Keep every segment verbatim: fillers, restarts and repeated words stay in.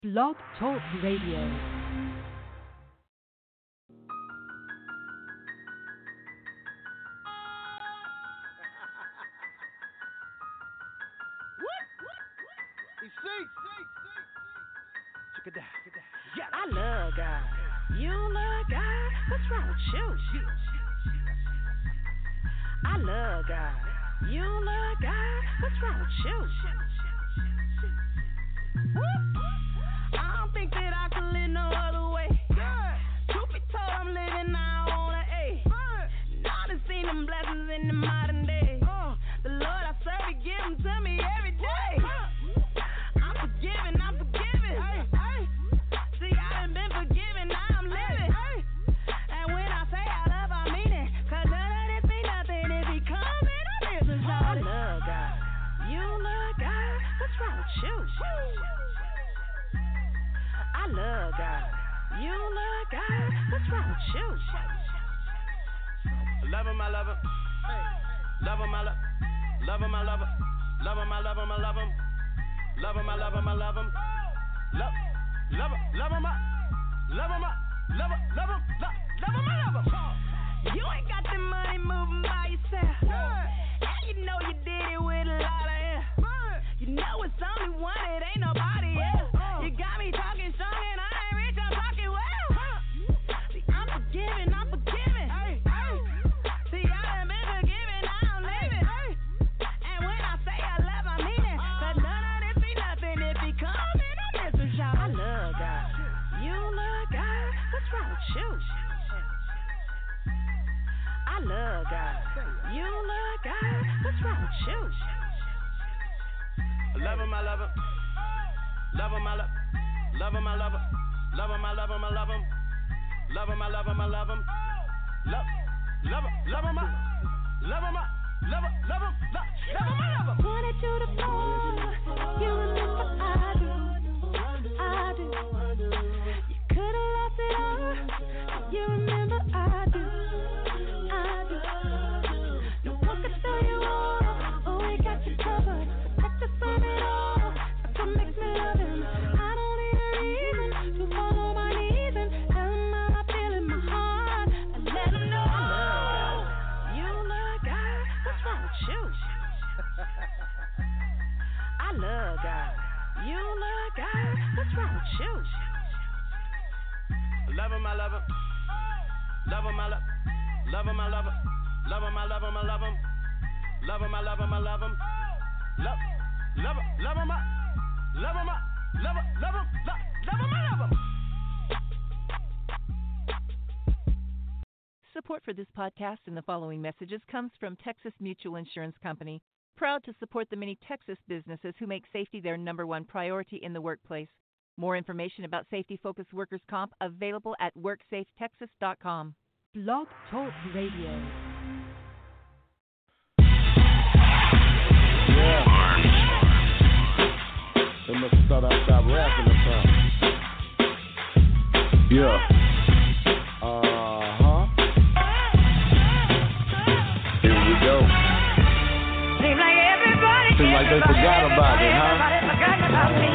Blog Talk Radio. I love God. You don't love God? What's wrong with you? I love God. You don't love God? What's wrong with you? I don't think that I could live no other way. Truth be told, I'm living now on an A. Now to see them blessings in the modern day. The Lord I serve, He give them to me every day. I'm forgiven, I'm forgiven. See, I done been forgiven, now I'm living. And when I say I love, I mean it. Cause none of this ain't nothing if He coming on this and shout. I love God. You love God? What's wrong with you? I love God. You love God? What's wrong with you? Love him, I love him. Love him, I love Love him, I love him. Love him, I love him, I love him. Love him, I love him, I love him. Love, love him, love him, I love him, I love him, love him, love, love him, I love him. You ain't got the money moving by yourself. And you know you did it with a lot of air. You know it's only one, it ain't nobody else. You got me talking strong and I ain't rich, I'm talking well. See, I'm forgiving, I'm forgiving. See, I done been forgiven, now I'm living. And when I say I love, I mean it. Cause none of this be nothing if He coming on this and shout. I love God. You love God? What's wrong with you? I love God. You love God? What's wrong with you? Love him, I love him. Love him, I love Love him, I love him. Love him, I love him, I love him. Love him, I love him, I love him. Love, love him, love him, I love him, I love him, love him, love, love him, I love him. Wanted you to fall. You remember I do. I do. You could have lost it all. You remember I do. I do. No one could tell you all. Oh, we got you covered. Protect us from it all. That's what makes me love Him. I don't need a reason to fall on my knees and tell Him how I feel in my heart and let Him know. You love God. What's wrong with you? I love God. You love God. What's wrong with you? Love him, I love him. Love him, I love Love him, I love him. Love him, I love him, I love him. Love him, I love him, I love him. Love, love him, love him, I love him, I love him, love him, love, love him, I love him. Support for this podcast and the following messages comes from Texas Mutual Insurance Company, proud to support the many Texas businesses who make safety their number one priority in the workplace. More information about safety-focused workers' comp available at work safe texas dot com. Blog Talk Radio. Yeah. They must have thought I stopped rapping or something. Yeah. Uh-huh. Here we go. Seems like everybody, Seems like they everybody, forgot about it, huh? everybody forgot about me.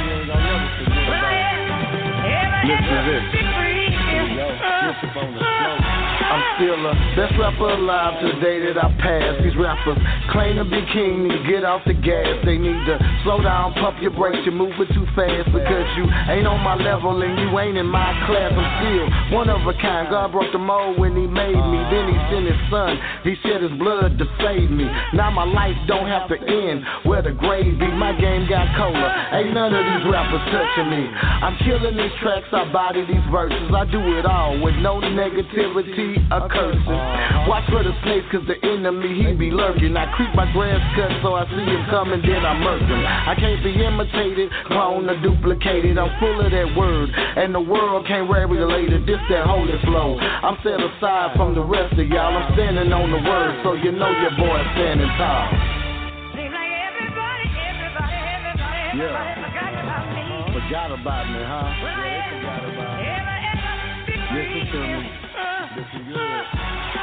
Listen to this. Here we go. Skip on the floor. I'm still a best rapper alive to the day that I pass. These rappers claim to be king, need to get off the gas. They need to slow down, pump your brakes. You're moving too fast because you ain't on my level and you ain't in my class. I'm still one of a kind. God broke the mold when He made me. Then He sent His son. He shed His blood to save me. Now my life don't have to end where the grave be. My game got colder. Ain't none of these rappers touching me. I'm killing these tracks. I body these verses. I do it all with no negativity or curses. Watch for the snakes cause the enemy he be lurking. I creep my grass cut so I see him coming, then I murk him. I can't be imitated, cloned or duplicated. I'm full of that word and the world can't regulate it. This that holy flow. I'm set aside from the rest of y'all. I'm standing on the word so you know your boy standing tall. Seems like everybody, everybody, everybody, Yeah. everybody forgot about me. Forgot about me, huh? Yeah, they forgot about me. Listen to me. Listen good.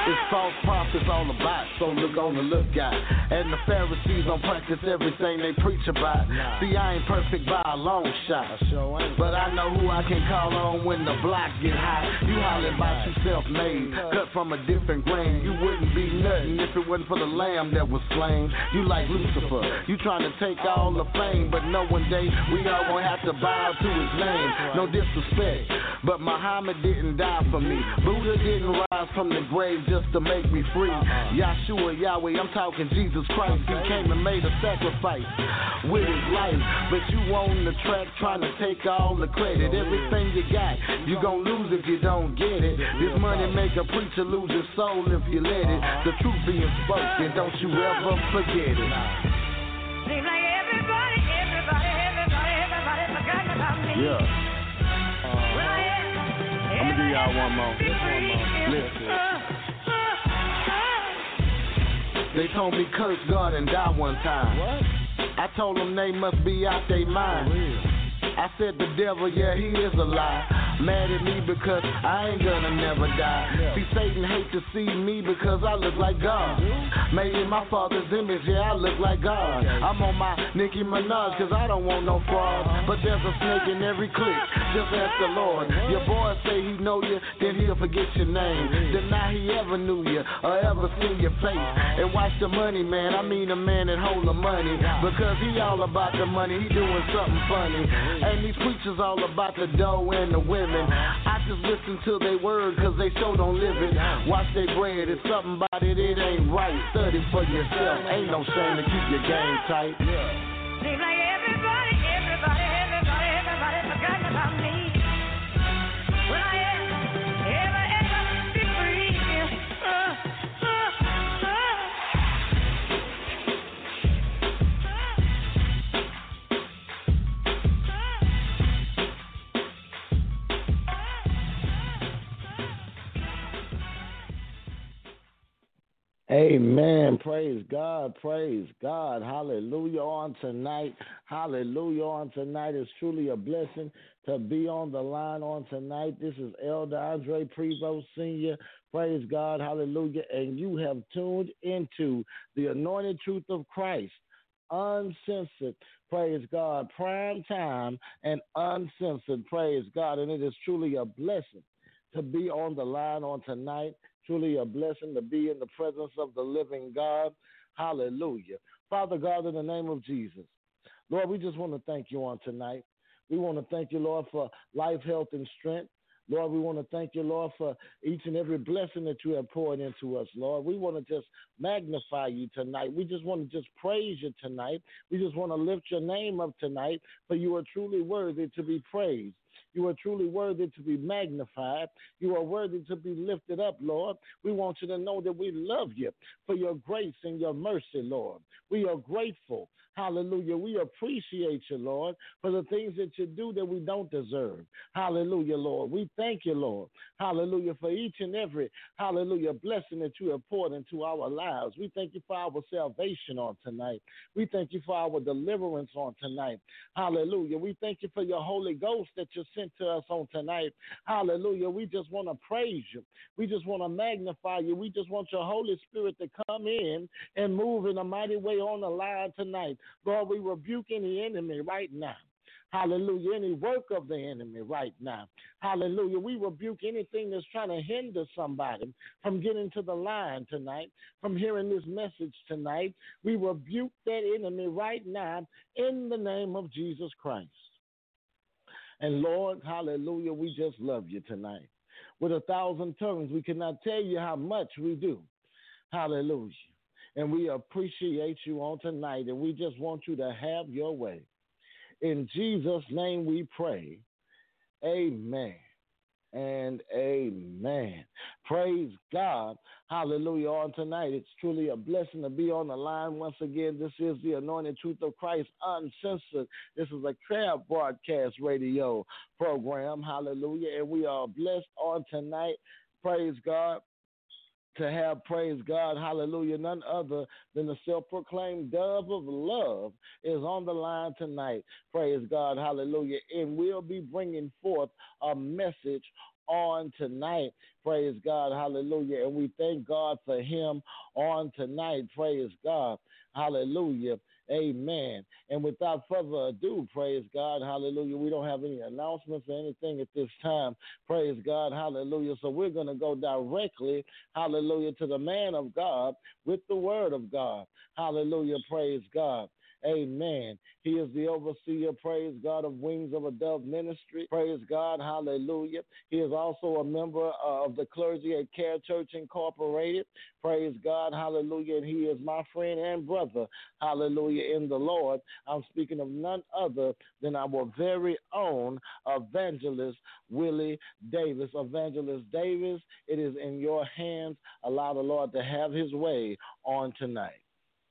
It's false prophets all about, so look on the lookout. And the Pharisees don't practice everything they preach about. See, I ain't perfect by a long shot, but I know who I can call on when the block get hot. You hollering about you self-made, cut from a different grain. You wouldn't be nothing if it wasn't for the lamb that was slain. You like Lucifer, you trying to take all the fame, but know one day we all gonna have to bow to his name. No disrespect, but Muhammad didn't die for me. Buddha didn't rise from the grave just to make me free. Yahshua, Yahweh, I'm talking Jesus Christ. He came and made a sacrifice with his life, but you on the track trying to take all the credit. Everything you got, you gon' lose if you don't get it. This money make a preacher lose his soul if you let it. The truth being spoken, don't you ever forget it. Seems like everybody, everybody, everybody, everybody forgot about me. Yeah. Uh, I'm gonna give y'all one more. One more. Listen. They told me curse God and die one time. What? I told them they must be out their mind. I said the devil, yeah, he is a lie. Mad at me because I ain't gonna never die. Yeah. See, Satan hate to see me because I look like God. Made in my father's image, yeah, I look like God. Okay. I'm on my Nicki Minaj because I don't want no fraud. Uh-huh. But there's a snake in every clique, just ask the Lord. Uh-huh. Your boy say he know you, then he'll forget your name. Uh-huh. Deny he ever knew you or ever seen your face. Uh-huh. And watch the money, man, I mean the man that hold the money. Because he all about the money, he doing something funny. Uh-huh. And these preachers all about the dough and the women. I just listen to their word cause they so don't live it. Watch their bread, it's something about it, it ain't right. Study for yourself, ain't no shame to keep your game tight. Seems like everybody, everybody, everybody, everybody forgot about me. Will I ever, ever, ever be free? Uh, uh, uh. Amen. Praise God. Praise God. Hallelujah on tonight. Hallelujah on tonight. It's truly a blessing to be on the line on tonight. This is Elder Andre Prevost Senior Praise God. Hallelujah. And you have tuned into the anointed truth of Christ. Uncensored. Praise God. Prime time and uncensored. Praise God. And it is truly a blessing to be on the line on tonight. Truly a blessing to be in the presence of the living God. Hallelujah. Father God, in the name of Jesus, Lord, we just want to thank you on tonight. We want to thank you, Lord, for life, health, and strength. Lord, we want to thank you, Lord, for each and every blessing that you have poured into us, Lord. We want to just magnify you tonight. We just want to just praise you tonight. We just want to lift your name up tonight, for you are truly worthy to be praised. You are truly worthy to be magnified. You are worthy to be lifted up, Lord. We want you to know that we love you for your grace and your mercy, Lord. We are grateful. Hallelujah. We appreciate you, Lord, for the things that you do that we don't deserve. Hallelujah, Lord. We thank you, Lord. Hallelujah, for each and every, hallelujah, blessing that you have poured into our lives. We thank you for our salvation on tonight. We thank you for our deliverance on tonight. Hallelujah. We thank you for your Holy Ghost that you sent to us on tonight. Hallelujah. We just want to praise you. We just want to magnify you. We just want your Holy Spirit to come in and move in a mighty way on the line tonight. Lord, we rebuke any enemy right now. Hallelujah. Any work of the enemy right now. Hallelujah. We rebuke anything that's trying to hinder somebody from getting to the line tonight, from hearing this message tonight. We rebuke that enemy right now in the name of Jesus Christ. And Lord, hallelujah, we just love you tonight. With a thousand tongues, we cannot tell you how much we do. Hallelujah. And we appreciate you on tonight, and we just want you to have your way. In Jesus' name we pray. Amen and amen. Praise God. Hallelujah on tonight. It's truly a blessing to be on the line once again. This is the Anointed Truth of Christ Uncensored. This is a Crab Broadcast Radio program. Hallelujah. And we are blessed on tonight. Praise God. to have, praise God, hallelujah, none other than the self-proclaimed dove of love is on the line tonight, praise God, hallelujah, and we'll be bringing forth a message on tonight, praise God, hallelujah, and we thank God for him on tonight, praise God, hallelujah, amen. And without further ado, praise God, hallelujah, we don't have any announcements or anything at this time, praise God, hallelujah, so we're going to go directly, hallelujah, to the man of God with the word of God, hallelujah, praise God. Amen. He is the overseer, praise God, of Wings of a Dove Ministry. Praise God, hallelujah. He is also a member of the clergy at Care Church Incorporated. Praise God, hallelujah. And he is my friend and brother, hallelujah, in the Lord. I'm speaking of none other than our very own evangelist, Willie Davis. Evangelist Davis, it is in your hands. Allow the Lord to have his way on tonight.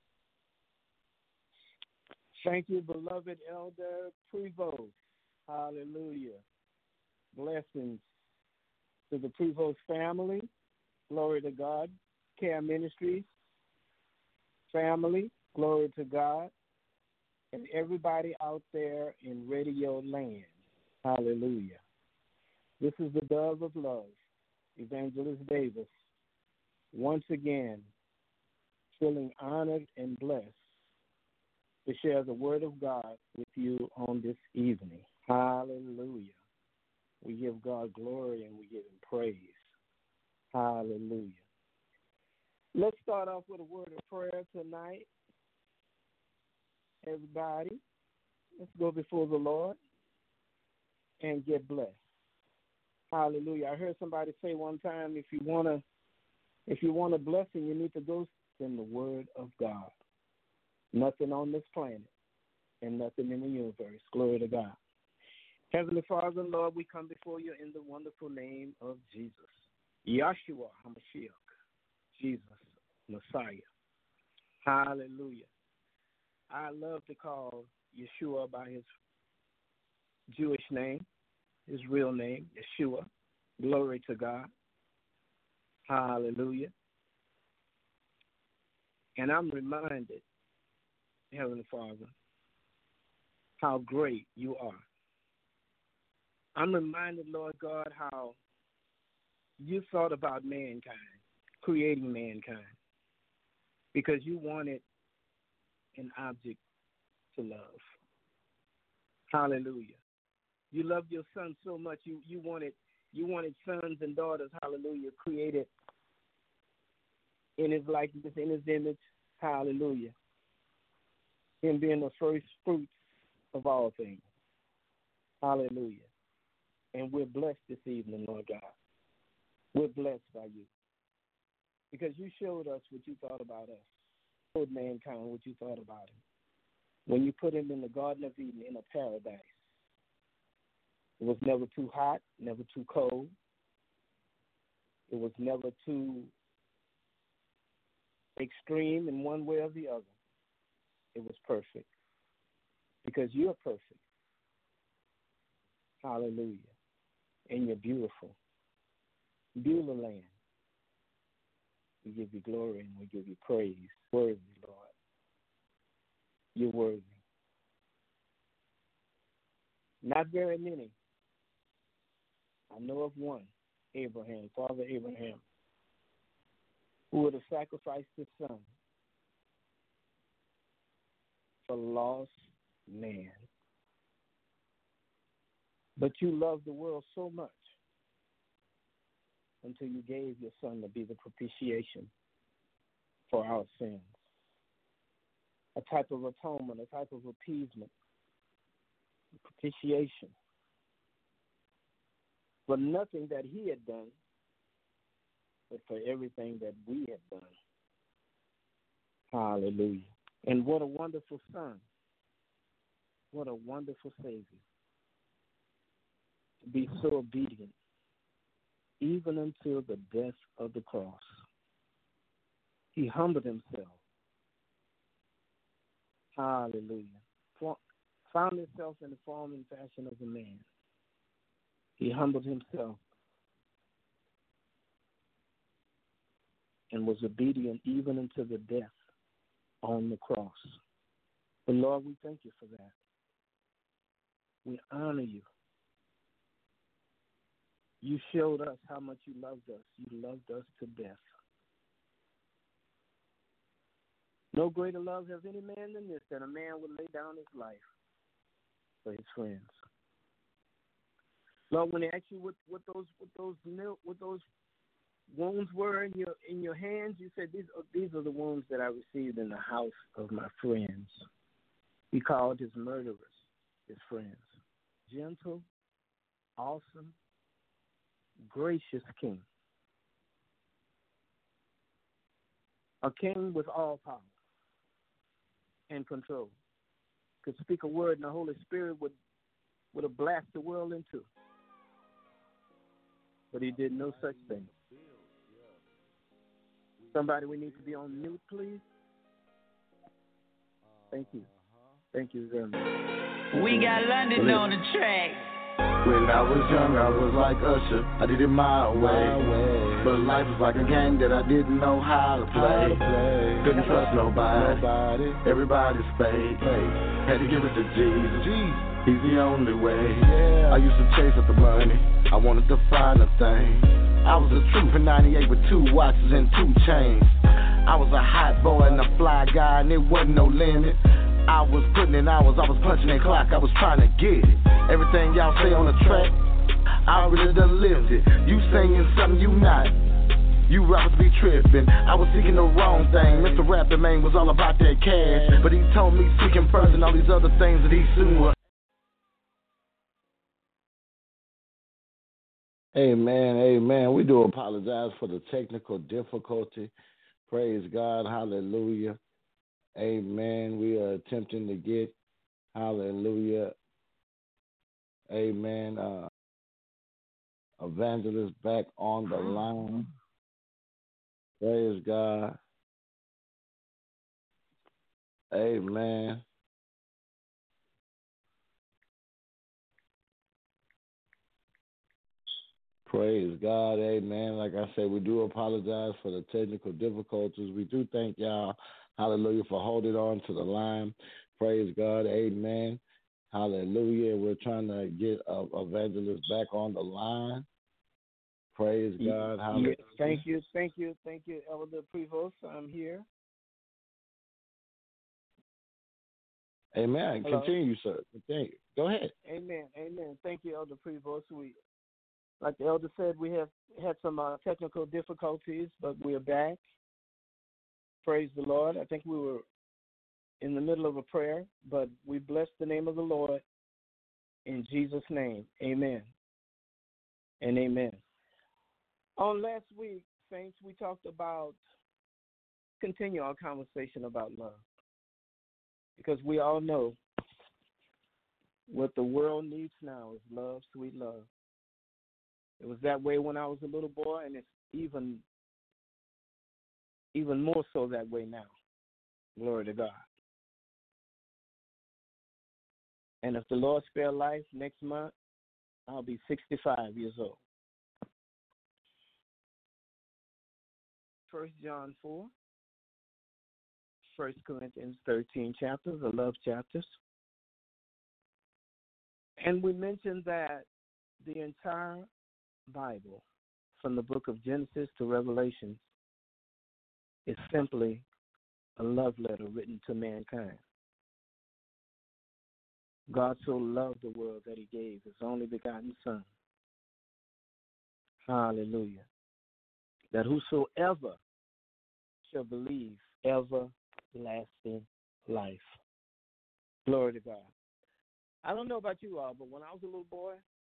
Thank you, beloved Elder Prevost. Hallelujah. Blessings to the Prevost family. Glory to God. Care Ministries family. Glory to God. And everybody out there in radio land. Hallelujah. This is the Dove of Love, Evangelist Davis. Once again, feeling honored and blessed to share the word of God with you on this evening. Hallelujah. We give God glory and we give him praise. Hallelujah. Let's start off with a word of prayer tonight. Everybody, let's go before the Lord and get blessed. Hallelujah. I heard somebody say one time, if you want to, if you want a blessing, you need to go in the word of God. Nothing on this planet and nothing in the universe. Glory to God. Heavenly Father, Lord, we come before you in the wonderful name of Jesus. Yahshua HaMashiach, Jesus, Messiah. Hallelujah. I love to call Yeshua by his Jewish name, his real name, Yeshua. Glory to God. Hallelujah. And I'm reminded, Heavenly Father, how great you are. I'm reminded, Lord God, how you thought about mankind, creating mankind, because you wanted an object to love. Hallelujah. You loved your son so much, you, you wanted you wanted sons and daughters, hallelujah, created in his likeness, in his image, hallelujah. Him being the first fruits of all things. Hallelujah. And we're blessed this evening, Lord God. We're blessed by you. Because you showed us what you thought about us. Showed mankind what you thought about him. When you put him in the Garden of Eden, in a paradise. It was never too hot, never too cold. It was never too extreme in one way or the other. It was perfect. Because you're perfect. Hallelujah. And you're beautiful. Beulah land. We give you glory and we give you praise. Worthy, Lord. You're worthy. Not very many. I know of one, Abraham, Father Abraham, who would have sacrificed his son for lost man. But you loved the world so much until you gave your son to be the propitiation for our sins. A type of atonement, a type of appeasement, propitiation for nothing that he had done, but for everything that we had done. Hallelujah. And what a wonderful son. What a wonderful Savior. To be so obedient, even until the death of the cross. He humbled himself. Hallelujah. Found himself in the form and fashion of a man. He humbled himself and was obedient even unto the death on the cross. But Lord, we thank you for that. We honor you. You showed us how much you loved us. You loved us to death. No greater love has any man than this, that a man would lay down his life for his friends. Lord, when they ask you what, what those what those what those wounds were in your in your hands, you said these are, these are the wounds that I received in the house of my friends. He called his murderers his friends. Gentle, awesome, gracious king. A king with all power and control. Could speak a word and the Holy Spirit would, would have blasted the world into. But he did no such thing. Somebody, we need to be on mute, please. Thank you. Thank you very much. We got London on the track. When I was young, I was like Usher. I did it my way. But life was like a game that I didn't know how to play. Couldn't trust nobody. Everybody's fake. Had to give it to Jesus. He's the only way. I used to chase up the money. I wanted to find a thing. I was a truth in ninety-eight with two watches and two chains. I was a hot boy and a fly guy, and it wasn't no limit. I was putting in hours, I was punching in clock, I was trying to get it. Everything y'all say on the track, I really done lived it. You singing something you not, you rappers be tripping. I was seeking the wrong thing. Mister Rapper Man was all about that cash, but he told me seeking first and all these other things that he soon would. Amen, amen. We do apologize for the technical difficulty. Praise God, hallelujah. Amen. We are attempting to get, hallelujah, amen, uh, Evangelist back on the line. Praise God. Amen. Praise God, amen. Like I said, we do apologize for the technical difficulties. We do thank y'all, hallelujah, for holding on to the line. Praise God, amen. Hallelujah. We're trying to get uh, Evangelist back on the line. Praise God, hallelujah. Yes, thank you, thank you, thank you, Elder Prevost. I'm here. Amen. Hello. Continue, sir. Continue. Go ahead. Amen, amen. Thank you, Elder Prevost. We, like the elder said, we have had some uh, technical difficulties, but we're back. Praise the Lord. I think we were in the middle of a prayer, but we bless the name of the Lord in Jesus' name. Amen and amen. On last week, Saints, we talked about, continue our conversation about love, because we all know what the world needs now is love, sweet love. It was that way when I was a little boy, and it's even even more so that way now. Glory to God. And if the Lord spare life, next month, I'll be sixty-five years old. First John four, First Corinthians thirteen chapters, the love chapters. And we mentioned that the entire Bible, from the book of Genesis to Revelation, is simply a love letter written to mankind. God so loved the world that he gave his only begotten Son. Hallelujah. That whosoever shall believe everlasting life. Glory to God. I don't know about you all, but when I was a little boy,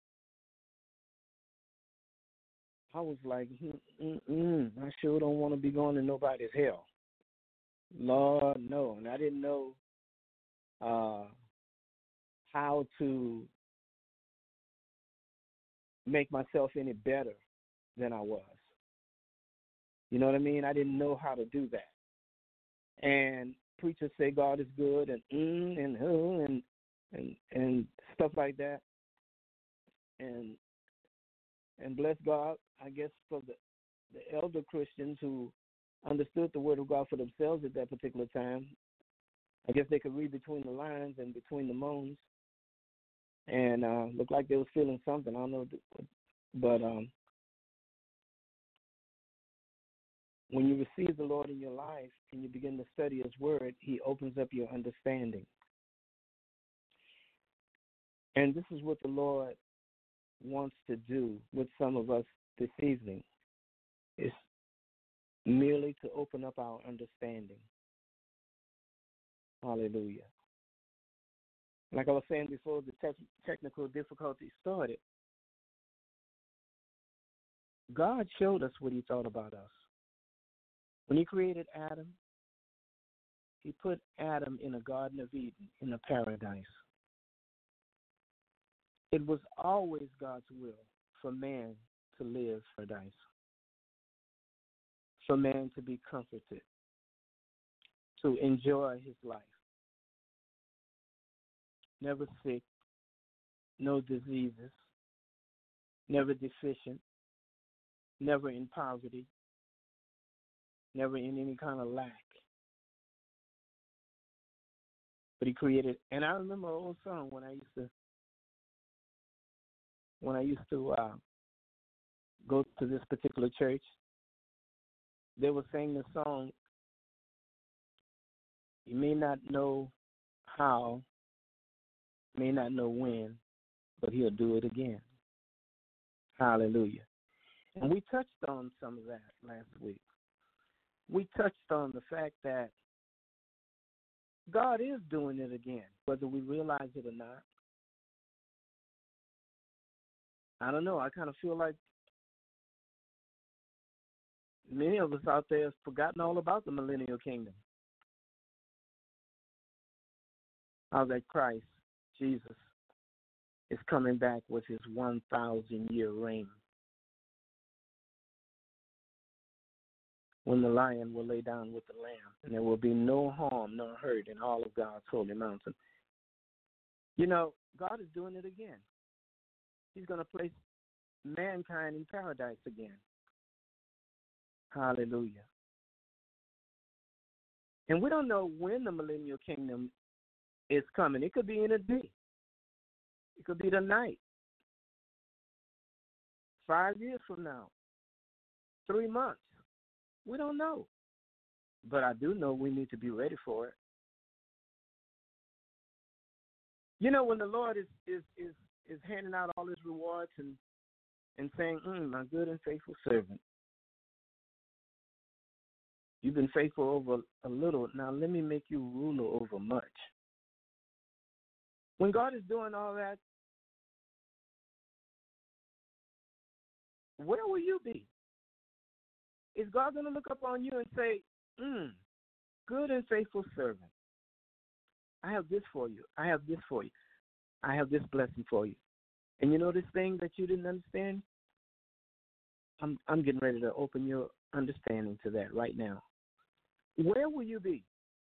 I was like, mm-mm, I sure don't want to be going to nobody's hell. Lord, no. And I didn't know uh, how to make myself any better than I was. You know what I mean? I didn't know how to do that. And preachers say God is good and mm, and who and and and stuff like that. And and bless God, I guess, for the, the elder Christians who understood the word of God for themselves at that particular time. I guess they could read between the lines and between the moans, and uh, looked like they was feeling something. I don't know, but um, when you receive the Lord in your life and you begin to study His Word, He opens up your understanding. And this is what the Lord wants to do with some of us this evening, is merely to open up our understanding. Hallelujah. Like I was saying before the te- technical difficulties started, God showed us what He thought about us. When He created Adam, He put Adam in a Garden of Eden, in a paradise. It was always God's will for man to live in paradise, for man to be comforted, to enjoy his life. Never sick, no diseases, never deficient, never in poverty, never in any kind of lack. But He created, and I remember an old song when I used to, when I used to uh, go to this particular church. They were saying the song, you may not know how, may not know when, but He'll do it again. Hallelujah. And we touched on some of that last week. We touched on the fact that God is doing it again, whether we realize it or not. I don't know. I kind of feel like many of us out there have forgotten all about the millennial kingdom. How that Christ, Jesus, is coming back with His one thousand year reign, when the lion will lay down with the lamb, and there will be no harm nor hurt in all of God's holy mountain. You know, God is doing it again. He's going to place mankind in paradise again. Hallelujah. And we don't know when the millennial kingdom is coming. It could be in a day. It could be tonight. Five years from now. Three months. We don't know. But I do know we need to be ready for it. You know, when the Lord is is is, is handing out all His rewards and, and saying, mm, my good and faithful servant, you've been faithful over a little. Now let me make you ruler over much. When God is doing all that, where will you be? Is God going to look up on you and say, mm, good and faithful servant, I have this for you. I have this for you. I have this blessing for you. And you know this thing that you didn't understand? I'm I'm getting ready to open your understanding to that right now. Where will you be?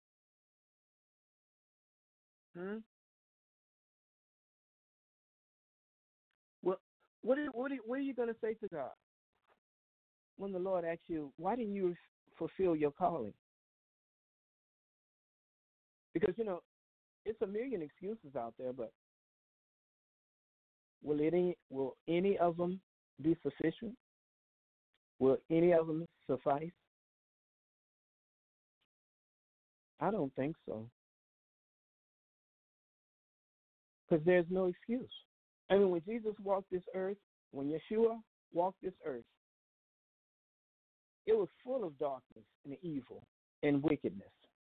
Hmm? Well, what are, what are, what are you going to say to God when the Lord asks you, why didn't you fulfill your calling? Because, you know, it's a million excuses out there, but will any, will any of them be sufficient? Will any of them suffice? I don't think so. Because there's no excuse. I mean, when Jesus walked this earth, when Yeshua walked this earth, it was full of darkness and evil and wickedness.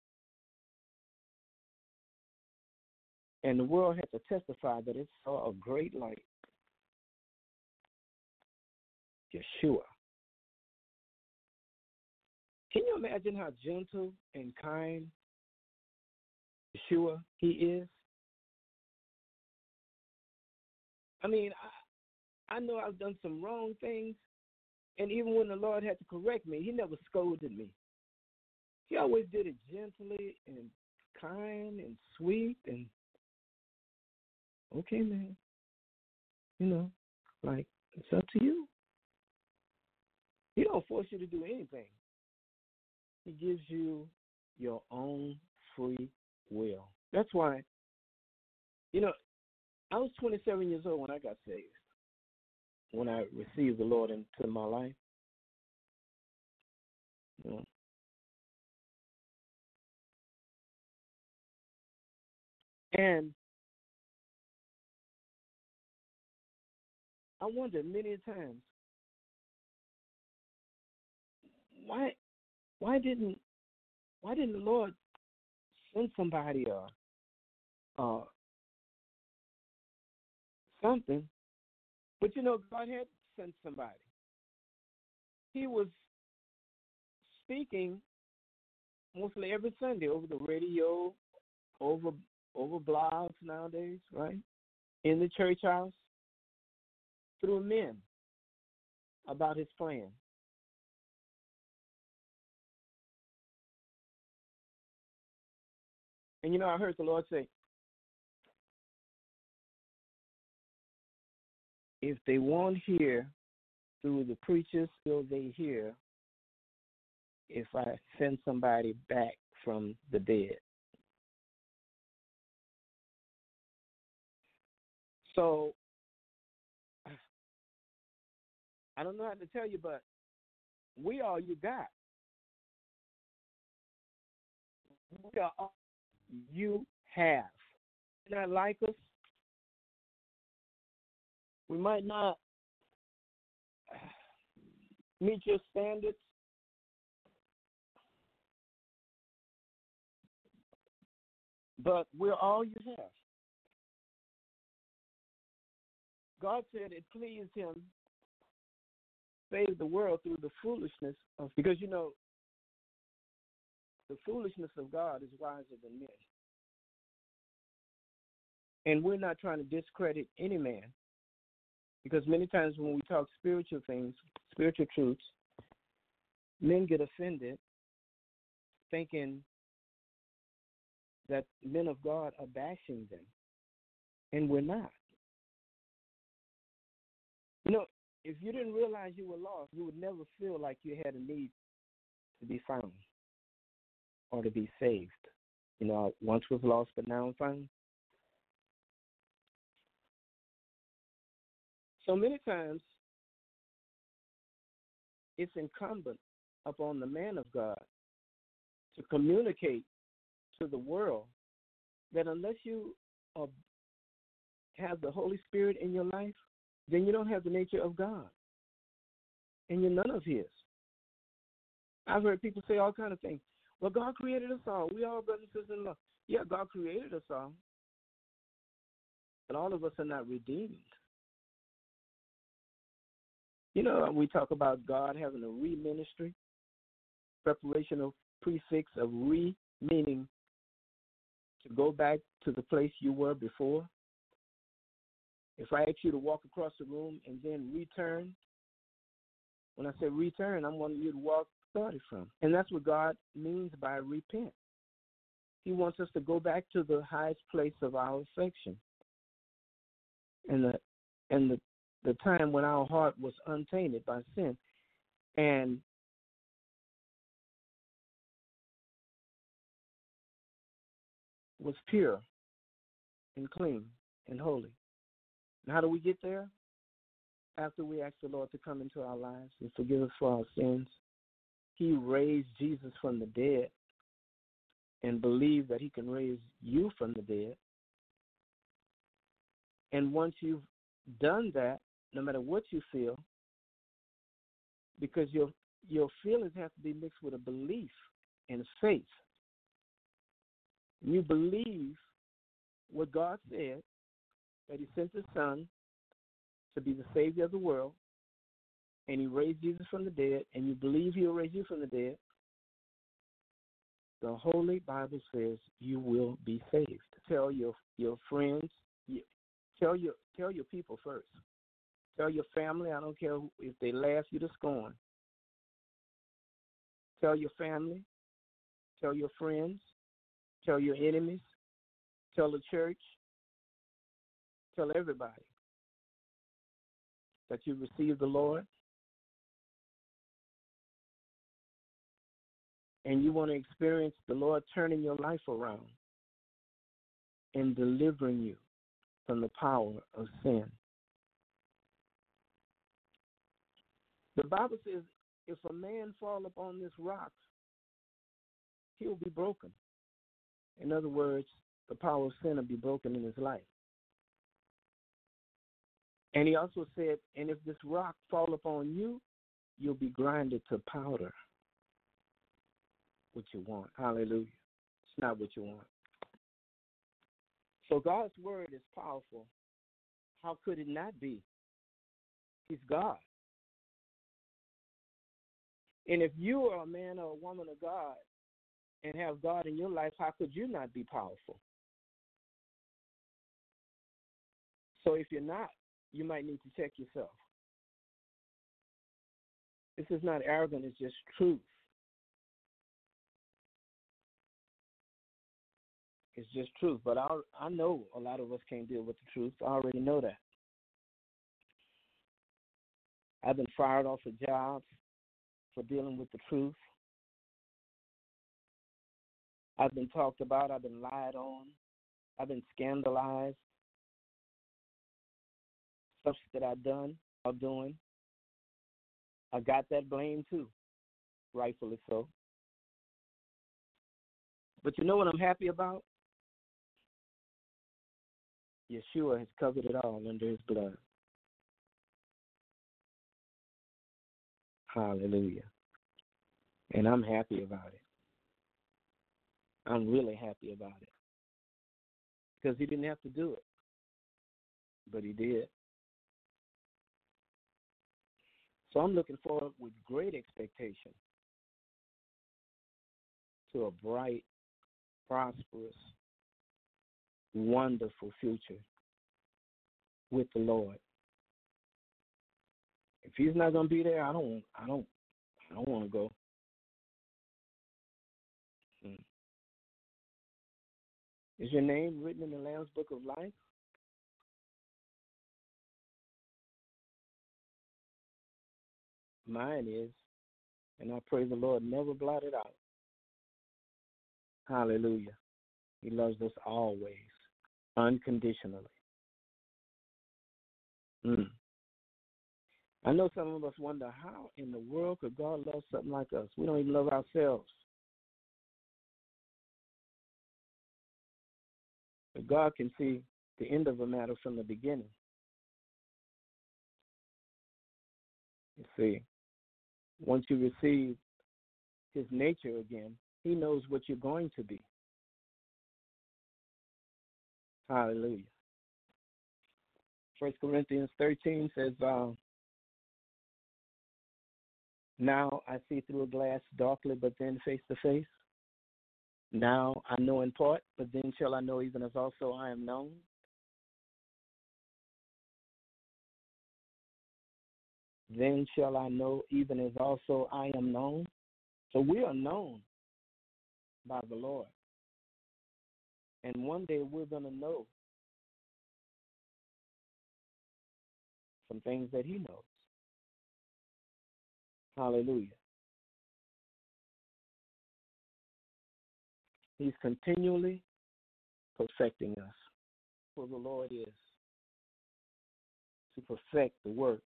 And the world had to testify that it saw a great light. Yeshua. Can you imagine how gentle and kind Yeshua he is? I mean, I, I know I've done some wrong things, and even when the Lord had to correct me, He never scolded me. He always did it gently and kind and sweet and, okay, man, you know, like, it's up to you. He don't force you to do anything. He gives you your own free will. That's why, you know, I was twenty-seven years old when I got saved, when I received the Lord into my life. You know. And I wondered many times, why why didn't why didn't the Lord send somebody or uh, something? But you know, God had sent somebody. He was speaking mostly every Sunday over the radio, over over blogs nowadays, right? In the church house, through men about his plan. And you know, I heard the Lord say, if they won't hear through the preachers, will they hear if I send somebody back from the dead? So, I don't know how to tell you, but we all you got. We are all you have. You not like us. We might not meet your standards. But we're all you have. God said it pleased him to save the world through the foolishness of, because, you know, the foolishness of God is wiser than men. And we're not trying to discredit any man, because many times when we talk spiritual things, spiritual truths, men get offended thinking that men of God are bashing them, and we're not. You know, if you didn't realize you were lost, you would never feel like you had a need to be found or to be saved. You know, I once was lost, but now I'm found. So many times, it's incumbent upon the man of God to communicate to the world that unless you are, have the Holy Spirit in your life, then you don't have the nature of God, and you're none of his. I've heard people say all kinds of things. Well, God created us all. We all brothers and sisters in love. Yeah, God created us all, but all of us are not redeemed. You know, we talk about God having a re-ministry, preparation of prefix of re, meaning to go back to the place you were before. If I ask you to walk across the room and then return, when I say return, I'm wanting you to walk started from. And that's what God means by repent. He wants us to go back to the highest place of our affection. And the and the, the time when our heart was untainted by sin. And was pure and clean and holy. And how do we get there? After we ask the Lord to come into our lives and forgive us for our sins. He raised Jesus from the dead, and believe that he can raise you from the dead. And once you've done that, no matter what you feel, because your your feelings have to be mixed with a belief and faith. You believe what God said, that he sent his son to be the Savior of the world, and he raised Jesus from the dead, and you believe he'll raise you from the dead, the Holy Bible says you will be saved. Tell your your friends, you, tell your tell your people first. Tell your family, I don't care if they laugh you to scorn. Tell your family, tell your friends, tell your enemies, tell the church, tell everybody that you received the Lord. and you want to experience the Lord turning your life around and delivering you from the power of sin. The Bible says, if a man fall upon this rock, he'll be broken. In other words, the power of sin will be broken in his life. And he also said, and if this rock fall upon you, you'll be grinded to powder. What you want. Hallelujah. It's not what you want. So God's word is powerful. How could it not be? He's God. And if you are a man or a woman of God and have God in your life, how could you not be powerful? So if you're not, you might need to check yourself. This is not arrogant, it's just truth. It's just truth. But I, I know a lot of us can't deal with the truth. I already know that. I've been fired off of jobs for dealing with the truth. I've been talked about. I've been lied on. I've been scandalized. Stuff that I've done or doing. I got that blame too, rightfully so. But you know what I'm happy about? Yeshua has covered it all under his blood. Hallelujah. And I'm happy about it. I'm really happy about it. Because he didn't have to do it. But he did. So I'm looking forward with great expectation to a bright, prosperous, wonderful future with the Lord. If he's not going to be there, I don't I don't I don't want to go. Hmm. Is your name written in the Lamb's Book of Life? Mine is, and I pray the Lord never blot it out. Hallelujah. He loves us always, unconditionally. Mm. I know some of us wonder, how in the world could God love something like us? We don't even love ourselves. But God can see the end of a matter from the beginning. You see, once you receive his nature again, he knows what you're going to be. Hallelujah. First Corinthians thirteen says, uh, now I see through a glass darkly, but then face to face. Now I know in part, but then shall I know even as also I am known. Then shall I know even as also I am known. So we are known by the Lord. And one day we're going to know some things that he knows. Hallelujah. He's continually perfecting us. For the Lord is to perfect the work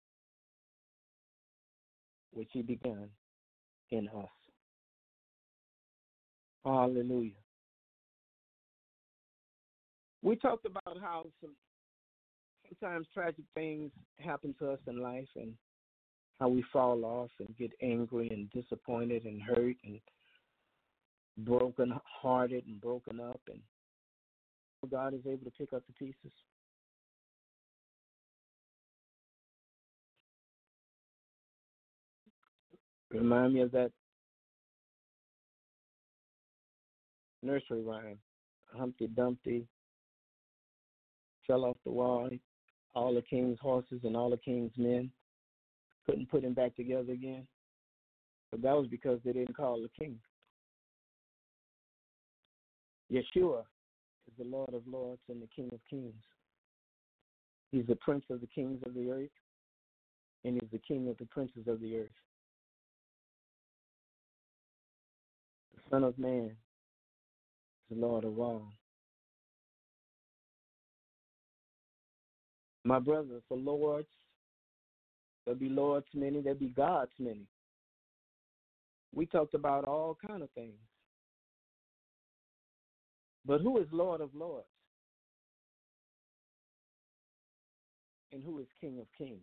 which he began in us. Hallelujah. We talked about how some sometimes tragic things happen to us in life and how we fall off and get angry and disappointed and hurt and broken hearted and broken up, and God is able to pick up the pieces. Remind me of that nursery rhyme. Humpty Dumpty fell off the wall. All the king's horses and all the king's men couldn't put him back together again. But that was because they didn't call the king. Yeshua is the Lord of lords and the King of kings. He's the prince of the kings of the earth, and he's the king of the princes of the earth. Son of Man is the Lord of all. My brothers, the Lord's, there'll be Lord's many, there'll be God's many. We talked about all kind of things. But who is Lord of Lords? And who is King of Kings?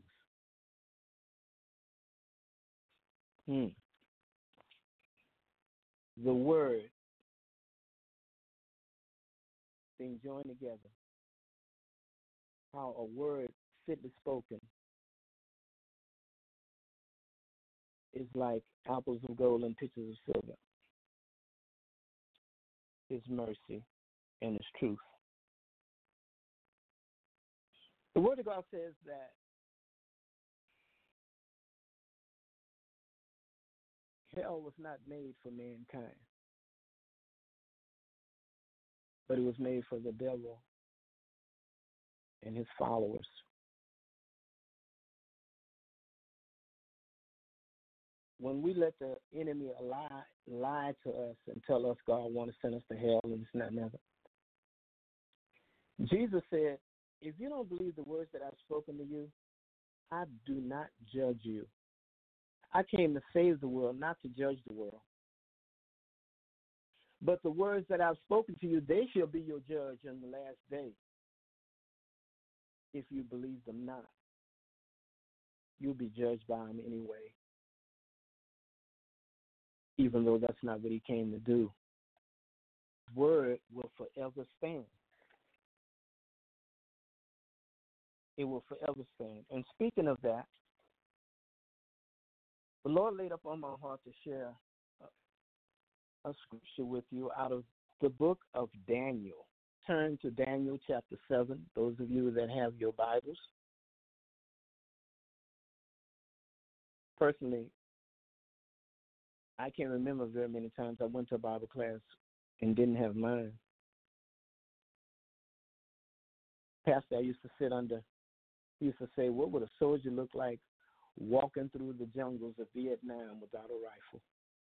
Hmm. The word being joined together. How a word fitly spoken is like apples of gold and pitchers of silver. His mercy and his truth. The Word of God says that hell was not made for mankind, but it was made for the devil and his followers. When we let the enemy lie, lie to us and tell us God wants to send us to hell and it's not never. Jesus said, if you don't believe the words that I've spoken to you, I do not judge you. I came to save the world, not to judge the world. But the words that I've spoken to you, they shall be your judge in the last day, if you believe them not. You'll be judged by them anyway, even though that's not what he came to do. His word will forever stand. It will forever stand. And speaking of that, the Lord laid up on my heart to share a, a scripture with you out of the book of Daniel. Turn to Daniel chapter seven, those of you that have your Bibles. Personally, I can't remember very many times I went to a Bible class and didn't have mine. Pastor I used to sit under, he used to say, what would a soldier look like walking through the jungles of Vietnam without a rifle?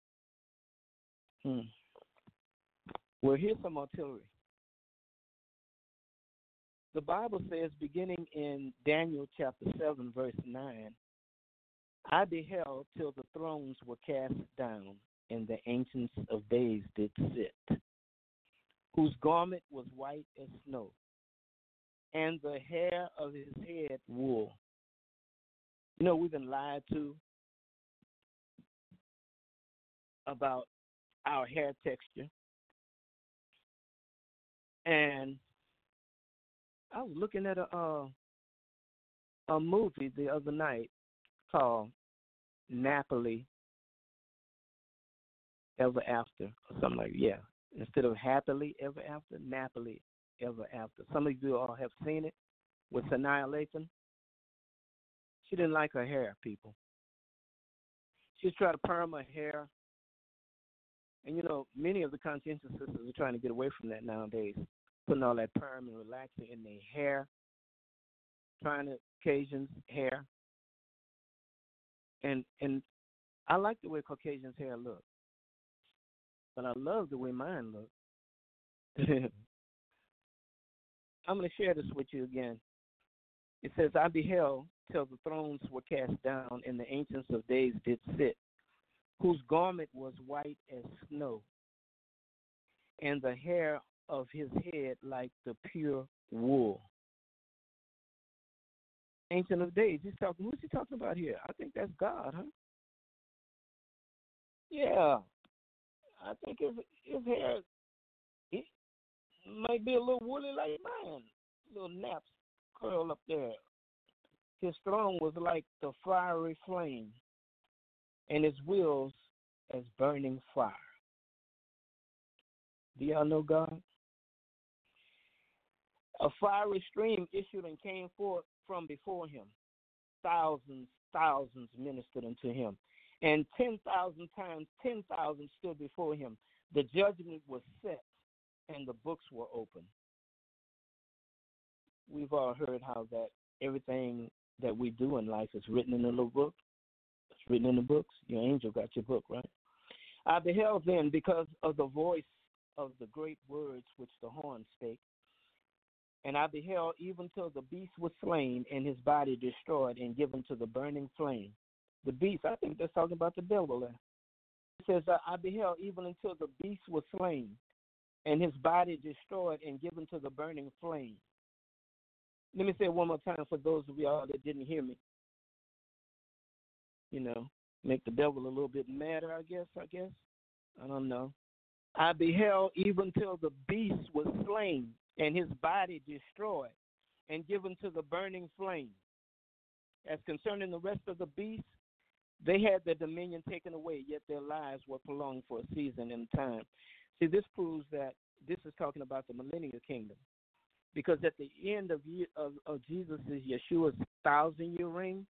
Hmm. Well, here's some artillery. The Bible says, beginning in Daniel chapter seven, verse nine, I beheld till the thrones were cast down, and the ancients of days did sit, whose garment was white as snow, and the hair of his head wool. You know, we've been lied to about our hair texture. And I was looking at a uh, a movie the other night called Napoli Ever After, or something like that. Yeah. Instead of Happily Ever After, Napoli Ever After. Some of you all have seen it with Sanaa Lathan. She didn't like her hair, people. She's trying to perm her hair. And, you know, many of the conscientious sisters are trying to get away from that nowadays, putting all that perm and relaxing in their hair, trying to Caucasians' hair. And and I like the way Caucasians' hair look, but I love the way mine look. I'm going to share this with you again. It says, I beheld till the thrones were cast down, and the ancients of days did sit, whose garment was white as snow, and the hair of his head like the pure wool. Ancient of days, he's talking, who's he talking about here? I think that's God, huh? Yeah. I think his, his hair it might be a little woolly like mine. Little naps curl up there. His throne was like the fiery flame, and his wheels as burning fire. Do y'all know God? A fiery stream issued and came forth from before him. Thousands, thousands ministered unto him. And ten thousand times ten thousand stood before him. The judgment was set, and the books were open. We've all heard how that everything that we do in life is written in a little book. It's written in the books. Your angel got your book, right? I beheld then, because of the voice of the great words which the horn spake, and I beheld even till the beast was slain, and his body destroyed and given to the burning flame. The beast, I think that's talking about the devil there. It says, I beheld even until the beast was slain, and his body destroyed and given to the burning flame. Let me say it one more time for those of y'all that didn't hear me. You know, make the devil a little bit madder, I guess, I guess. I don't know. I beheld even till the beast was slain, and his body destroyed and given to the burning flame. As concerning the rest of the beasts, they had their dominion taken away, yet their lives were prolonged for a season and time. See, this proves that this is talking about the millennial kingdom. Because at the end of, year, of, of Jesus' Yeshua's thousand-year reign,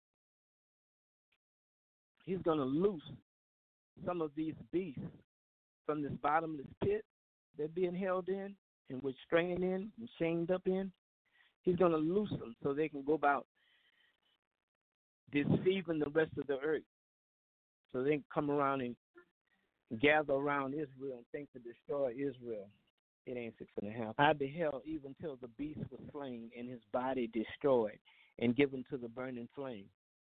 he's going to loose some of these beasts from this bottomless pit they're being held in and we're straining in and chained up in. He's going to loose them so they can go about deceiving the rest of the earth. So they can come around and gather around Israel and think to destroy Israel. It ain't six and a half. I beheld even till the beast was slain and his body destroyed and given to the burning flame.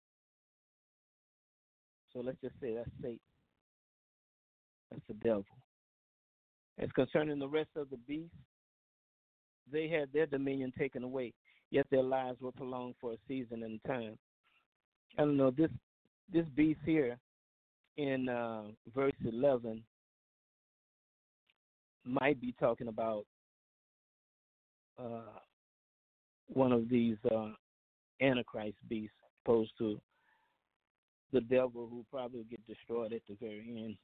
So let's just say that's Satan. That's the devil. As concerning the rest of the beasts, they had their dominion taken away, yet their lives were prolonged for a season and time. I don't know, this this beast here in uh, verse eleven might be talking about uh, one of these uh, Antichrist beasts, opposed to the devil, who probably will get destroyed at the very end.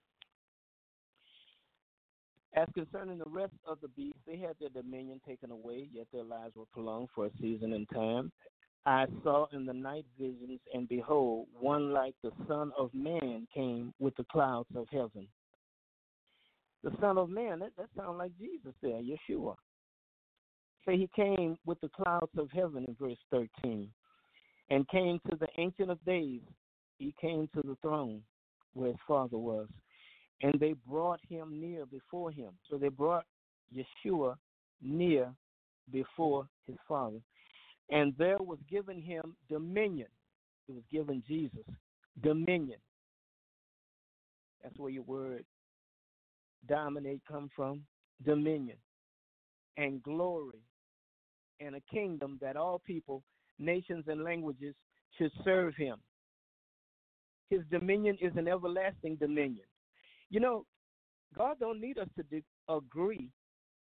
As concerning the rest of the beasts, they had their dominion taken away, yet their lives were prolonged for a season and time. I saw in the night visions, and behold, one like the Son of Man came with the clouds of heaven. The Son of Man, that, that sounds like Jesus there, Yeshua. Say he came with the clouds of heaven in verse thirteen, and came to the Ancient of Days. He came to the throne where his Father was, and they brought him near before him. So they brought Yeshua near before his Father. And there was given him dominion. It was given Jesus dominion. That's where your word dominate come from, dominion, and glory, and a kingdom that all people, nations, and languages should serve him. His dominion is an everlasting dominion. You know, God don't need us to de- agree.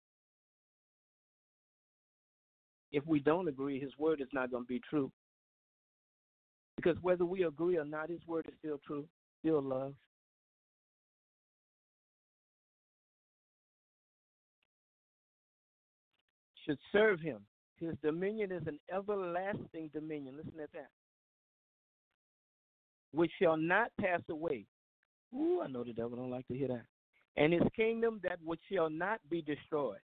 If we don't agree, his word is not going to be true. Because whether we agree or not, his word is still true, still love. Should serve him. His dominion is an everlasting dominion. Listen at that. Which shall not pass away. Ooh, I know the devil don't like to hear that. And his kingdom that which shall not be destroyed.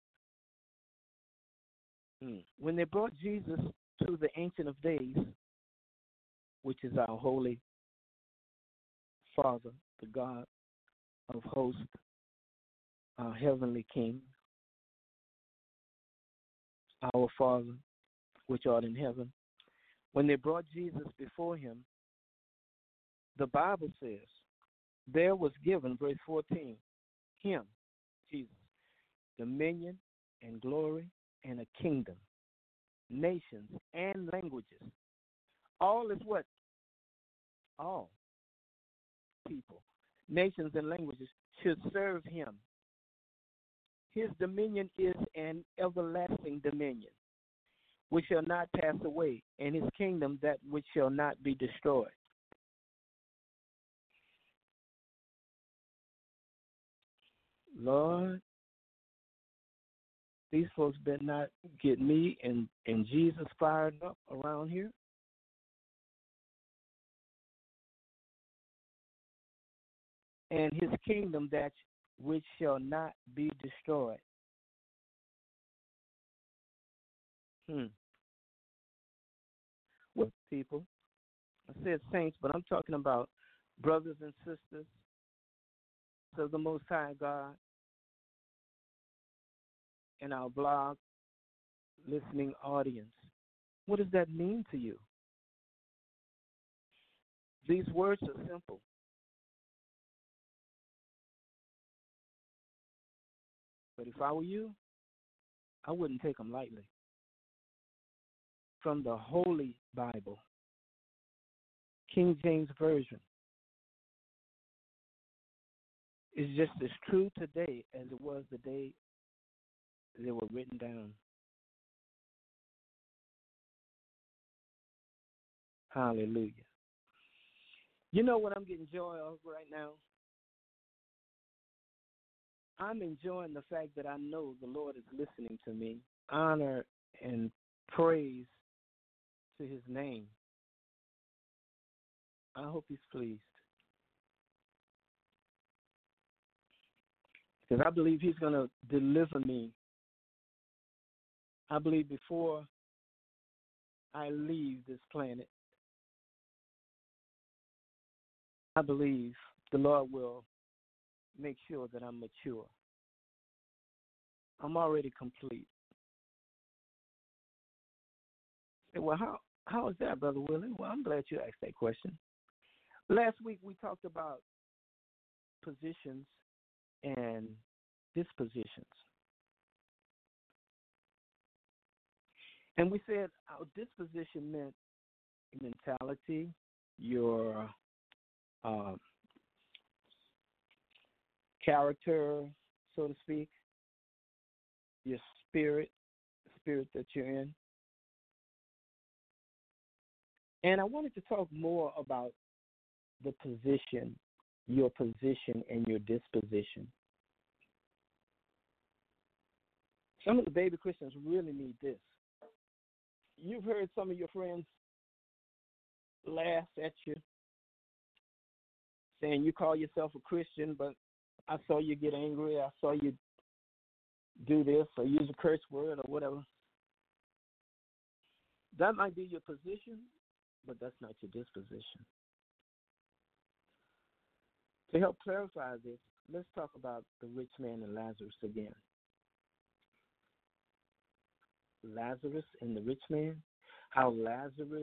Hmm. When they brought Jesus to the Ancient of Days, which is our Holy Father, the God of hosts, our Heavenly King, our Father, which art in heaven, when they brought Jesus before him, the Bible says, there was given, verse fourteen, him, Jesus, dominion and glory and a kingdom, nations and languages. All is what? All people, nations and languages should serve him. His dominion is an everlasting dominion, which shall not pass away, and his kingdom that which shall not be destroyed. Lord, these folks better not get me and, and Jesus fired up around here. And his kingdom that which shall not be destroyed. Hmm. What people? I said saints, but I'm talking about brothers and sisters of the Most High God and our blog listening audience. What does that mean to you? These words are simple. But if I were you, I wouldn't take them lightly. From the Holy Bible, King James Version, is just as true today as it was the day they were written down. Hallelujah. You know what I'm getting joy of right now? I'm enjoying the fact that I know the Lord is listening to me. Honor and praise to his name. I hope he's pleased. Because I believe he's going to deliver me. I believe before I leave this planet, I believe the Lord will make sure that I'm mature. I'm already complete. Say, well, how how is that, Brother Willie? Well, I'm glad you asked that question. Last week we talked about positions and dispositions. And we said our disposition meant mentality, your uh, character, so to speak, your spirit, the spirit that you're in. And I wanted to talk more about the position, your position and your disposition. Some of the baby Christians really need this. You've heard some of your friends laugh at you, saying you call yourself a Christian, but I saw you get angry, I saw you do this or use a curse word or whatever. That might be your position, but that's not your disposition. To help clarify this, let's talk about the rich man and Lazarus again. Lazarus and the rich man, how Lazarus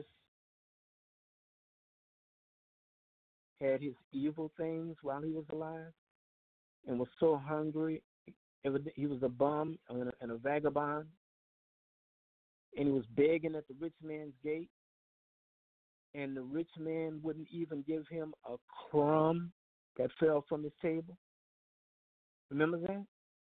had his evil things while he was alive and was so hungry. He was a bum and a, and a vagabond, and he was begging at the rich man's gate, and the rich man wouldn't even give him a crumb that fell from his table. Remember that?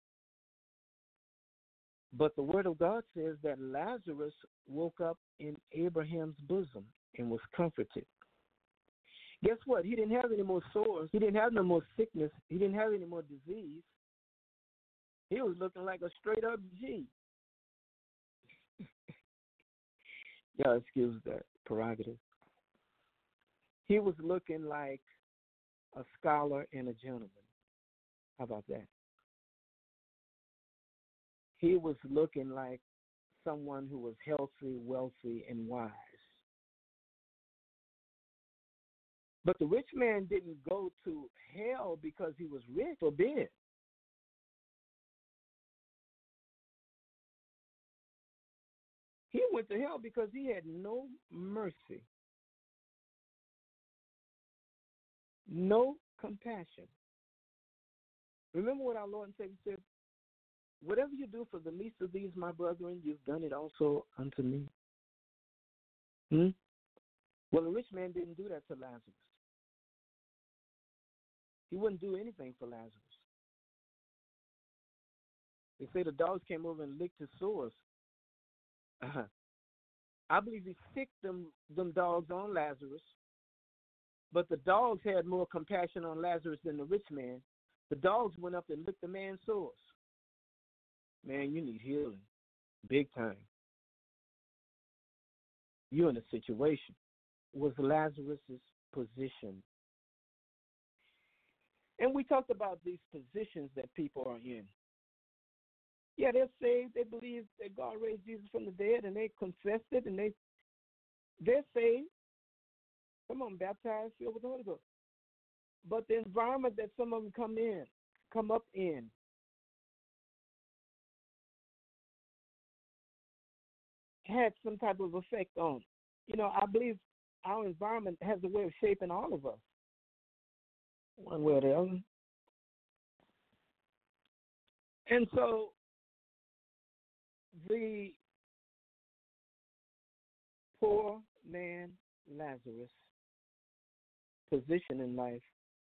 But the Word of God says that Lazarus woke up in Abraham's bosom and was comforted. Guess what? He didn't have any more sores. He didn't have no more sickness. He didn't have any more disease. He was looking like a straight-up G. Y'all excuse that prerogative. He was looking like a scholar and a gentleman. How about that? He was looking like someone who was healthy, wealthy, and wise. But the rich man didn't go to hell because he was rich, forbid. He went to hell because he had no mercy, no compassion. Remember what our Lord and Savior said? Whatever you do for the least of these, my brethren, you've done it also unto me. Hmm? Well, the rich man didn't do that to Lazarus. He wouldn't do anything for Lazarus. They say the dogs came over and licked his sores. Uh-huh. I believe he sicked them, them dogs on Lazarus, but the dogs had more compassion on Lazarus than the rich man. The dogs went up and licked the man's sores. Man, you need healing, big time. You're in a situation. Was Lazarus's position? And we talked about these positions that people are in. Yeah, they're saved. They believe that God raised Jesus from the dead, and they confessed it, and they, they're saved. Come on, baptized, filled with the Holy Ghost. But the environment that some of them come in, come up in, had some type of effect on. You know, I believe our environment has a way of shaping all of us, one way or the other. And so the poor man Lazarus' position in life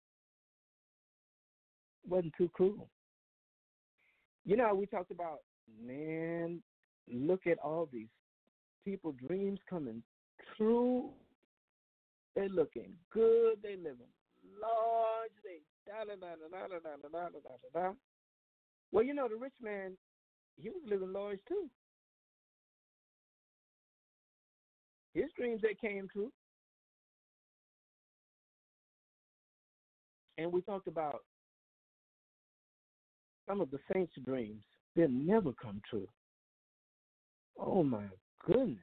wasn't too cruel. You know, we talked about, man, look at all these people, dreams coming true. They looking good. They living large. They da da da da da da da da da da da. Well, you know, the rich man, he was living large too. His dreams, they came true. And we talked about some of the saints' dreams. They'll never come true. Oh, my goodness.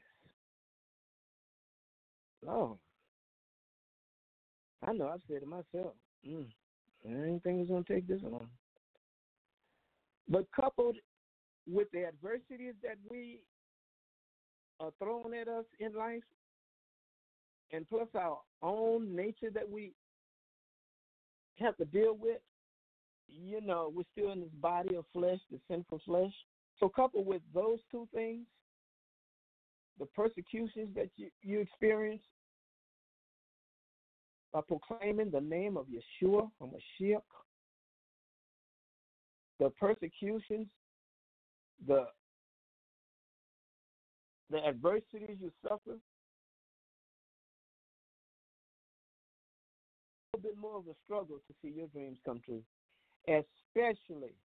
Lord. I know I've said to myself, mm, I didn't think it was going to take this long. But coupled with the adversities that we are thrown at us in life, and plus our own nature that we have to deal with, you know, we're still in this body of flesh, the sinful flesh. So coupled with those two things, the persecutions that you, you experience by proclaiming the name of Yeshua or Mashiach, the persecutions, the the adversities you suffer, a bit more of a struggle to see your dreams come true, especially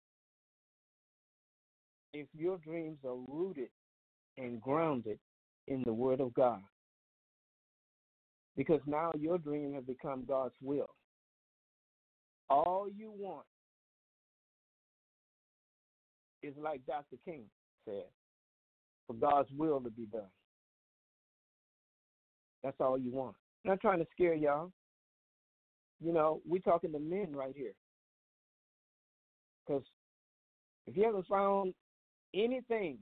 if your dreams are rooted and grounded in the Word of God. Because now your dream has become God's will. All you want is, like Doctor King said, for God's will to be done. That's all you want. I'm not trying to scare y'all. You know, we're talking to men right here. Because if you ever found anything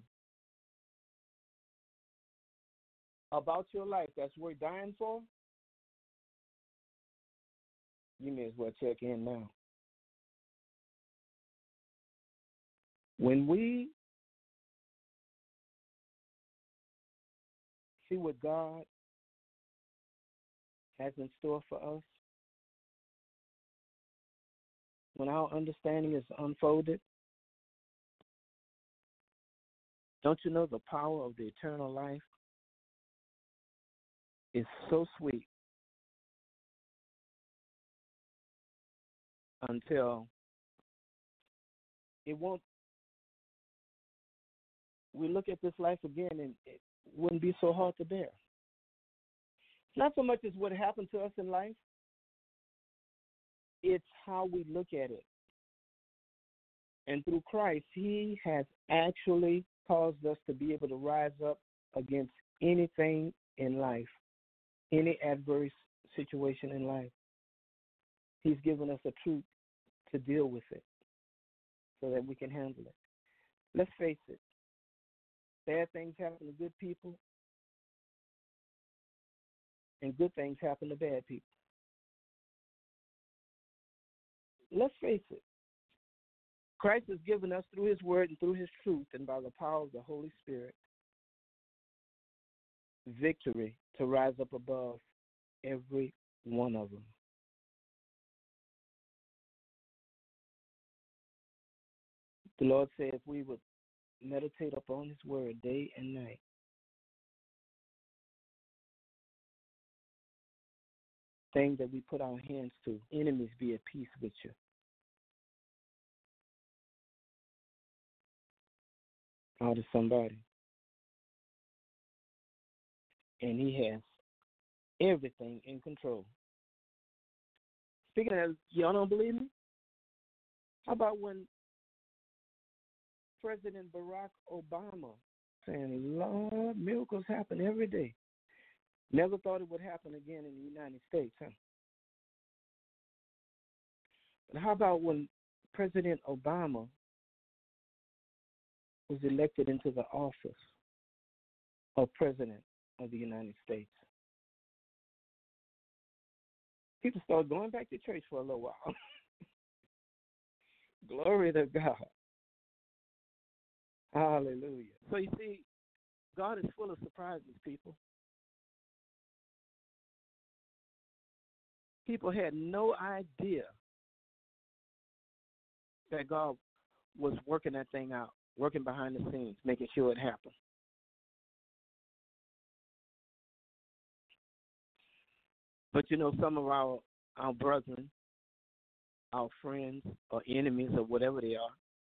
about your life that's worth dying for, you may as well check in now. When we see what God has in store for us, when our understanding is unfolded, don't you know the power of the eternal life is so sweet until it won't, we look at this life again and it wouldn't be so hard to bear. It's not so much as what happened to us in life, it's how we look at it. And through Christ, he has actually caused us to be able to rise up against anything in life, any adverse situation in life. He's given us a truth to deal with it so that we can handle it. Let's face it. Bad things happen to good people, and good things happen to bad people. Let's face it. Christ has given us through his word and through his truth and by the power of the Holy Spirit victory to rise up above every one of them. The Lord said if we would meditate upon his word day and night, things that we put our hands to, enemies be at peace with you. Out to somebody. And he has everything in control. Speaking of, y'all don't believe me? How about when President Barack Obama saying, Lord, miracles happen every day. Never thought it would happen again in the United States, huh? And how about when President Obama was elected into the office of President of the United States? People started going back to church for a little while. Glory to God. Hallelujah. So you see, God is full of surprises, people. People had no idea that God was working that thing out, working behind the scenes, making sure it happened. But you know, some of our our brethren, our friends or enemies or whatever they are,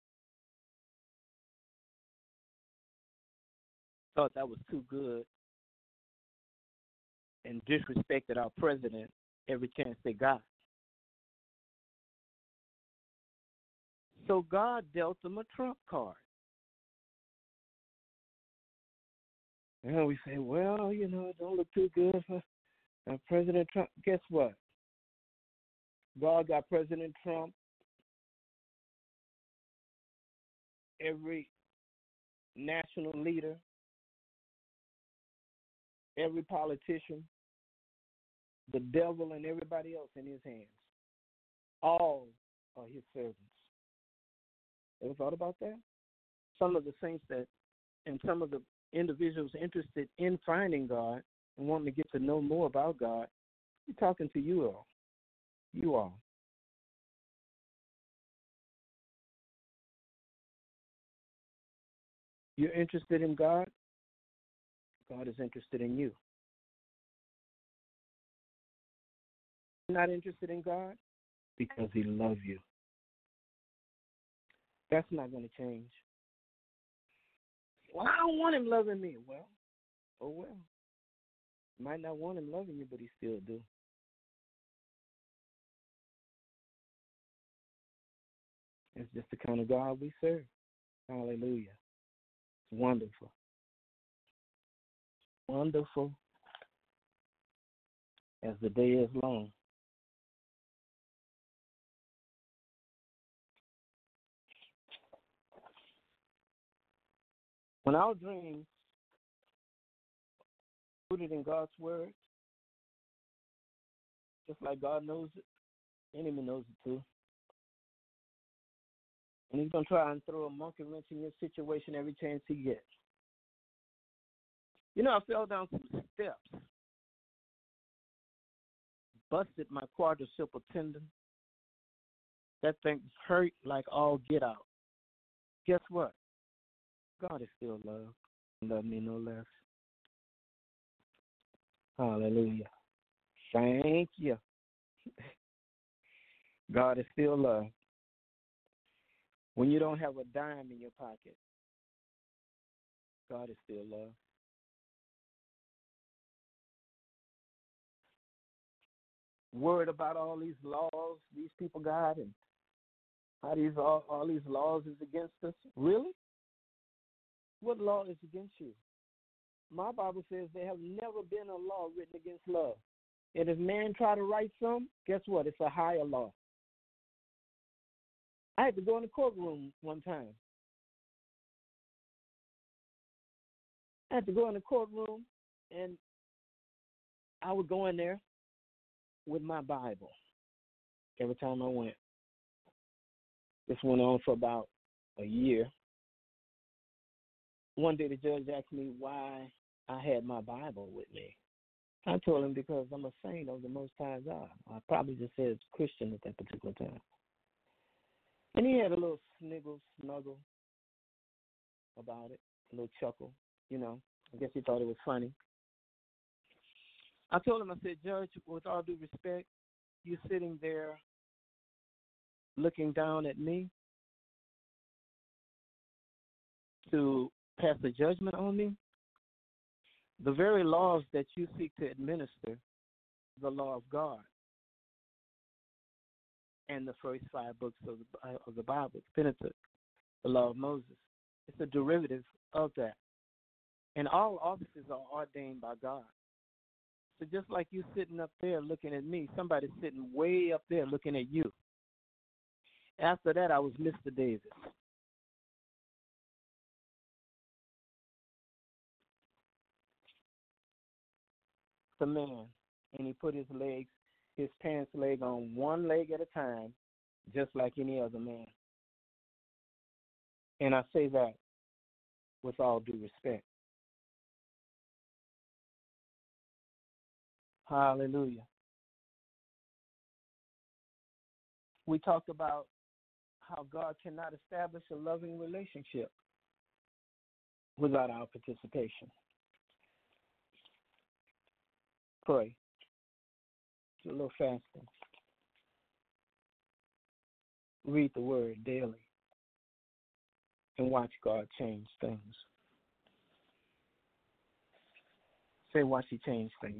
thought that was too good and disrespected our president every chance they got. So God dealt them a trump card. And we say, well, you know, it don't look too good for uh, President Trump. Guess what? God got President Trump every national leader, every politician, the devil, and everybody else in his hands. All are his servants. Ever thought about that? Some of the saints that, and some of the individuals interested in finding God and wanting to get to know more about God, we're talking to you all. You all. You're interested in God? God is interested in you. You're not interested in God? Because he loves you. That's not going to change. Well, I don't want him loving me. Well, oh well. You might not want him loving you, but he still do. It's just the kind of God we serve. Hallelujah. It's wonderful. Wonderful as the day is long. When our dreams rooted in God's word, just like God knows it, enemy knows it too. And he's going to try and throw a monkey wrench in your situation every chance he gets. You know, I fell down some steps, busted my quadruple tendon. That thing hurt like all get out. Guess what? God is still love. Love me no less. Hallelujah. Thank you. God is still love. When you don't have a dime in your pocket, God is still love. Worried about all these laws these people got and how these all, all these laws is against us? Really? What law is against you? My Bible says there have never been a law written against love. And if man try to write some, guess what? It's a higher law. I had to go in the courtroom one time. I had to go in the courtroom, and I would go in there with my Bible every time I went. This went on for about a year. One day the judge asked me why I had my Bible with me. I told him because I'm a saint of the Most High God. I probably just said Christian at that particular time. And he had a little sniggle, snuggle about it, a little chuckle, you know. I guess he thought it was funny. I told him, I said, Judge, with all due respect, you sitting there looking down at me to pass a judgment on me? The very laws that you seek to administer, the law of God, and the first five books of the, of the Bible, Pentateuch, the law of Moses. It's a derivative of that. And all offices are ordained by God. So just like you sitting up there looking at me, somebody's sitting way up there looking at you. After that, I was Mister Davis. The man, and he put his legs, his pants leg on one leg at a time, just like any other man. And I say that with all due respect. Hallelujah. We talked about how God cannot establish a loving relationship without our participation. Pray. Do a little fasting. Read the word daily. And watch God change things. Say, watch He change things.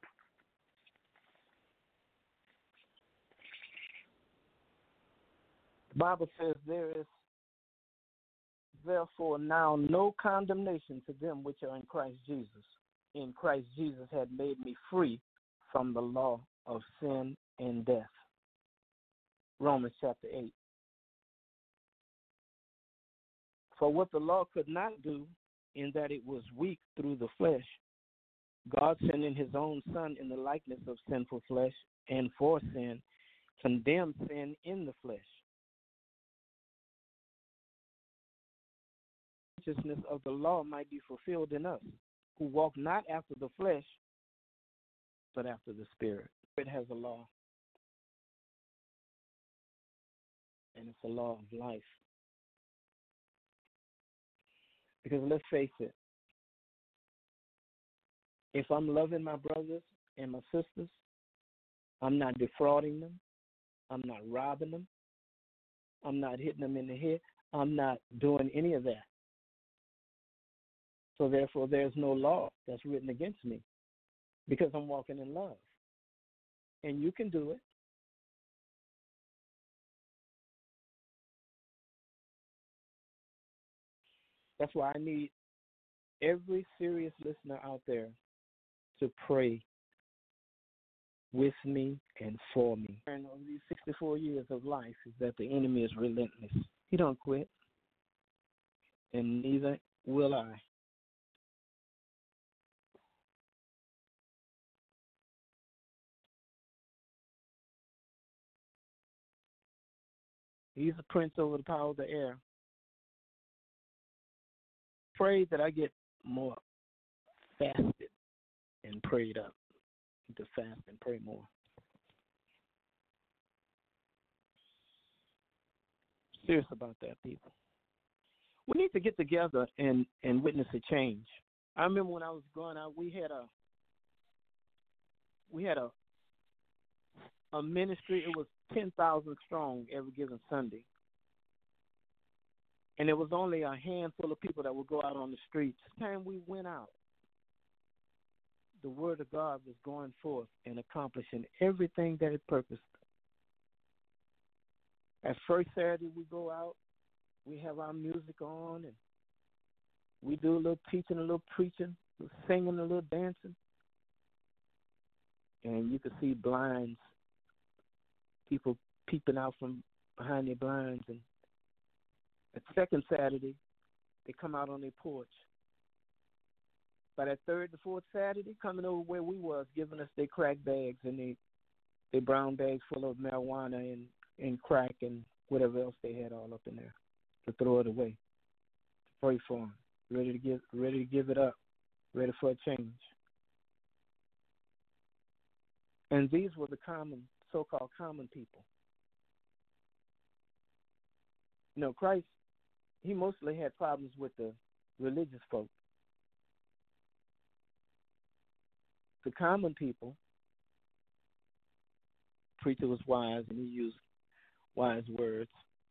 The Bible says there is therefore now no condemnation to them which are in Christ Jesus. In Christ Jesus had made me free from the law of sin and death. Romans chapter eight. For what the law could not do, in that it was weak through the flesh, God sending his own Son in the likeness of sinful flesh, and for sin, condemned sin in the flesh. Righteousness of the law might be fulfilled in us, who walk not after the flesh, but after the Spirit. It has a law, and it's a law of life. Because let's face it, if I'm loving my brothers and my sisters, I'm not defrauding them, I'm not robbing them, I'm not hitting them in the head, I'm not doing any of that. So therefore, there's no law that's written against me because I'm walking in love. And you can do it. That's why I need every serious listener out there to pray with me and for me. And over these sixty-four years of life is that the enemy is relentless. He don't quit, and neither will I. He's a prince over the power of the air. Pray that I get more fasted and prayed up. To fast and pray more. Serious about that, people. We need to get together and, and witness a change. I remember when I was growing up, we had a we had a a ministry. It was ten thousand strong every given Sunday. And there was only a handful of people that would go out on the streets. The time we went out, the word of God was going forth and accomplishing everything that it purposed. At first Saturday we go out, we have our music on, and we do a little teaching, a little preaching, a little singing, a little dancing. And you could see blinds, people peeping out from behind their blinds. And at second Saturday, they come out on their porch. By that third to fourth Saturday, coming over where we was, giving us their crack bags and their, their brown bags full of marijuana and, and crack and whatever else they had all up in there to throw it away, to pray for them, ready to give, ready to give it up, ready for a change. And these were the common, so-called common people. You know, Christ, he mostly had problems with the religious folk. The common people, preacher was wise and he used wise words.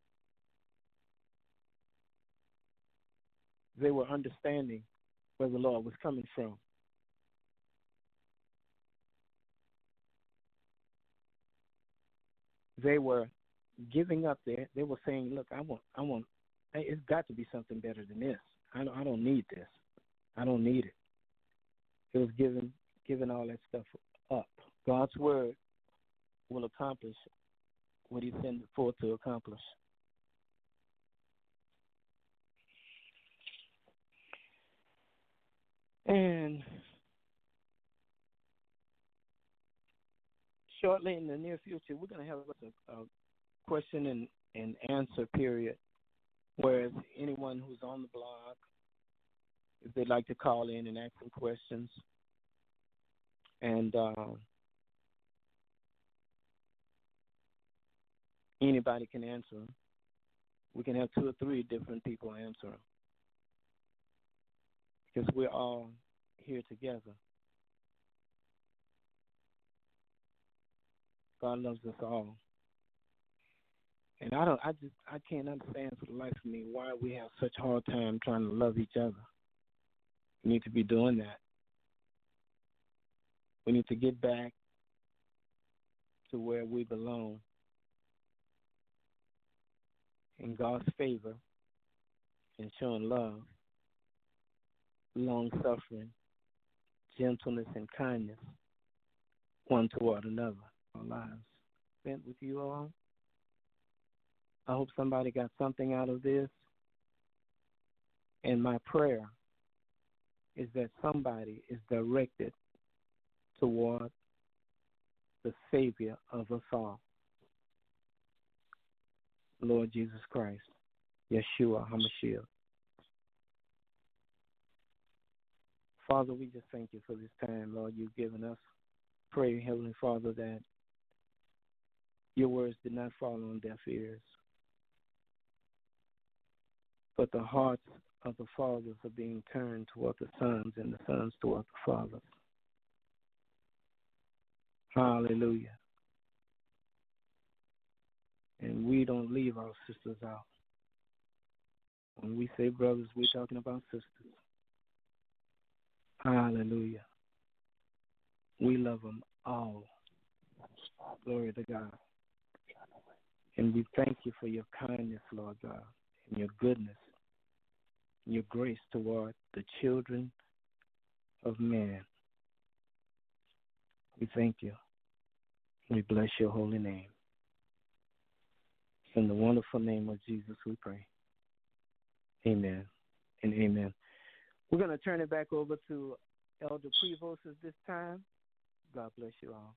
They were understanding where the Lord was coming from. They were giving up there. They were saying, look, I want, I want, it's got to be something better than this. I don't, I don't need this. I don't need it. It was giving, giving all that stuff up. God's word will accomplish what he sent it forth to accomplish. And shortly in the near future, we're going to have a, a question and, and answer period, where anyone who's on the blog, if they'd like to call in and ask some questions, and uh, anybody can answer them. We can have two or three different people answer them, because we're all here together. God loves us all. And I don't I just I can't understand for the life of me why we have such a hard time trying to love each other. We need to be doing that. We need to get back to where we belong in God's favor and showing love, long suffering, gentleness, and kindness one toward another. Our lives spent with you all. I hope somebody got something out of this. And my prayer is that somebody is directed toward the Savior of us all, Lord Jesus Christ, Yeshua HaMashiach. Father, we just thank you for this time, Lord, you've given us. Pray, Heavenly Father, that your words did not fall on deaf ears, but the hearts of the fathers are being turned toward the sons and the sons toward the fathers. Hallelujah. And we don't leave our sisters out. When we say brothers, we're talking about sisters. Hallelujah. We love them all. Glory to God. And we thank you for your kindness, Lord God, and your goodness, and your grace toward the children of man. We thank you. We bless your holy name. In the wonderful name of Jesus we pray. Amen and amen. We're going to turn it back over to Elder Prevost at this time. God bless you all.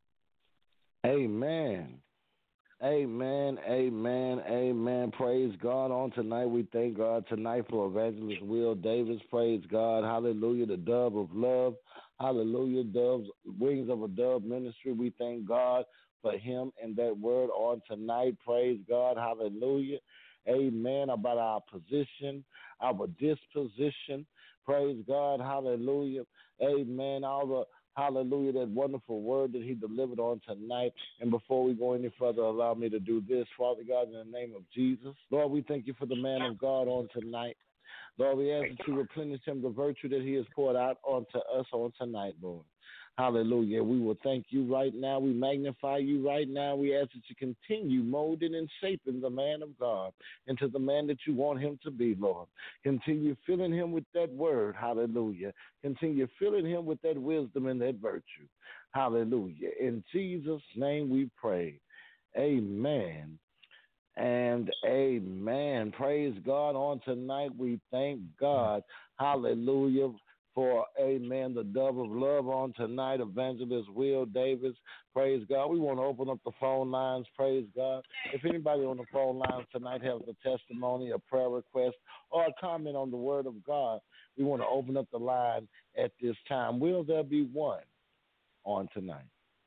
Amen. Amen, amen, amen. Praise God on tonight. We thank God tonight for Evangelist Will Davis. Praise God. Hallelujah. The dove of love. Hallelujah. Doves, wings of a dove ministry. We thank God for him and that word on tonight. Praise God. Hallelujah. Amen. About our position, our disposition. Praise God. Hallelujah. Amen. All the Hallelujah, that wonderful word that he delivered on tonight. And before we go any further, allow me to do this. Father God, in the name of Jesus, Lord, we thank you for the man of God on tonight. Lord, we ask that you replenish him the virtue that he has poured out onto us on tonight, Lord. Hallelujah. We will thank you right now. We magnify you right now. We ask that you continue molding and shaping the man of God into the man that you want him to be, Lord. Continue filling him with that word. Hallelujah. Continue filling him with that wisdom and that virtue. Hallelujah. In Jesus' name we pray. Amen and amen. Praise God on tonight. We thank God. Hallelujah. For, amen, the dove of love on tonight, Evangelist Will Davis. Praise God. We want to open up the phone lines. Praise God. If anybody on the phone lines tonight has a testimony, a prayer request, or a comment on the word of God, we want to open up the line at this time. Will there be one on tonight?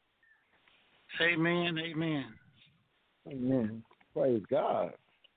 Amen, amen. Amen. Praise God.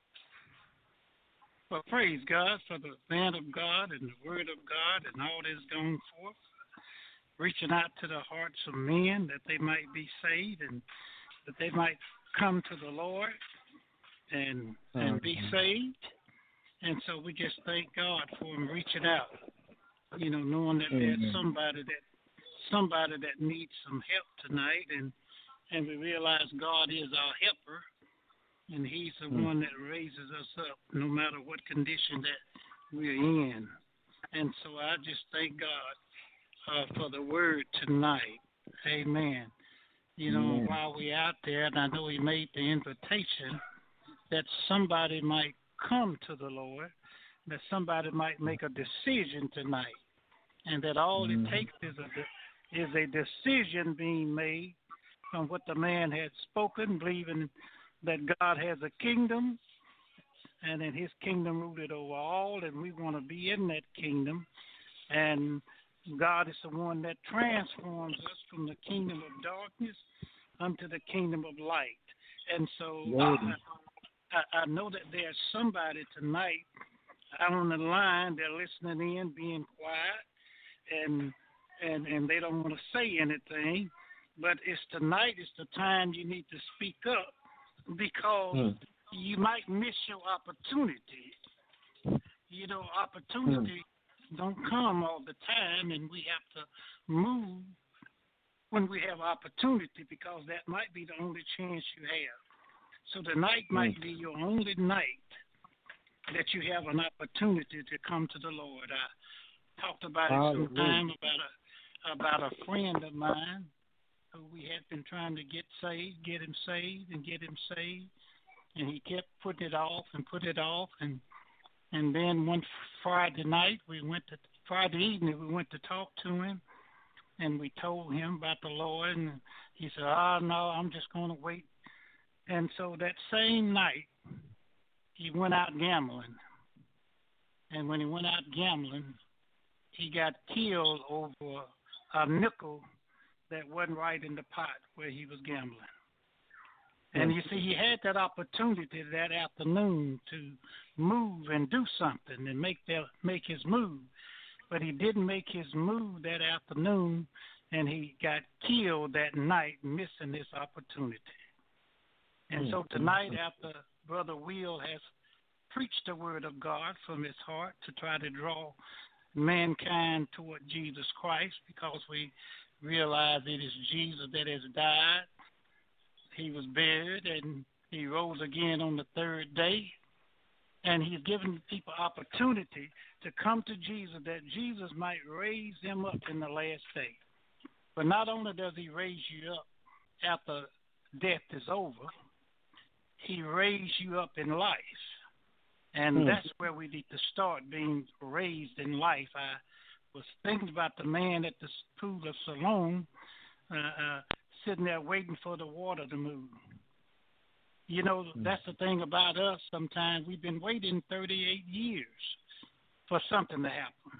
Well, praise God for the man of God and the word of God and all that's going forth, reaching out to the hearts of men that they might be saved and that they might come to the Lord and and be saved. And so we just thank God for him reaching out, you know, knowing that there's somebody that somebody that needs some help tonight, and and we realize God is our helper. And he's the mm. one that raises us up no matter what condition that we're in. And so I just thank God uh, for the word tonight. Amen. you know, Amen. while we're out there, and I know he made the invitation that somebody might come to the Lord, that somebody might make a decision tonight, and that all Mhm. it takes is a de- is a decision being made from what the man had spoken, believing that God has a kingdom, and in his kingdom ruled over all, and we want to be in that kingdom. And God is the one that transforms us from the kingdom of darkness unto the kingdom of light. And so I, I, I know that there's somebody tonight out on the line, they're listening in, being quiet, and and and they don't want to say anything. But it's tonight, it's the time you need to speak up, because Mm. you might miss your opportunity. You know, opportunity mm. don't come all the time, and we have to move when we have opportunity, because that might be the only chance you have. So tonight mm. might be your only night that you have an opportunity to come to the Lord. I talked about it some time about a about a friend of mine who we had been trying to get saved, get him saved, and get him saved, and he kept putting it off and put it off, and and then one Friday night we went to Friday evening we went to talk to him, and we told him about the Lord, and he said, "Oh no, I'm just going to wait." And so that same night he went out gambling, and when he went out gambling, he got killed over a nickel that wasn't right in the pot where he was gambling. And you see, he had that opportunity that afternoon to move and do something and make that make his move, but he didn't make his move that afternoon, and he got killed that night, missing this opportunity. And so tonight, after Brother Will has preached the word of God from his heart to try to draw mankind toward Jesus Christ, because we realize it is Jesus that has died, he was buried, and he rose again on the third day. And he's given people opportunity to come to Jesus, that Jesus might raise them up in the last day. But not only does he raise you up after death is over, he raised you up in life. And mm. that's where we need to start, being raised in life. I was thinking about the man at the pool of Siloam, uh, uh, sitting there waiting for the water to move. You know, mm. that's the thing about us. Sometimes we've been waiting thirty-eight years for something to happen.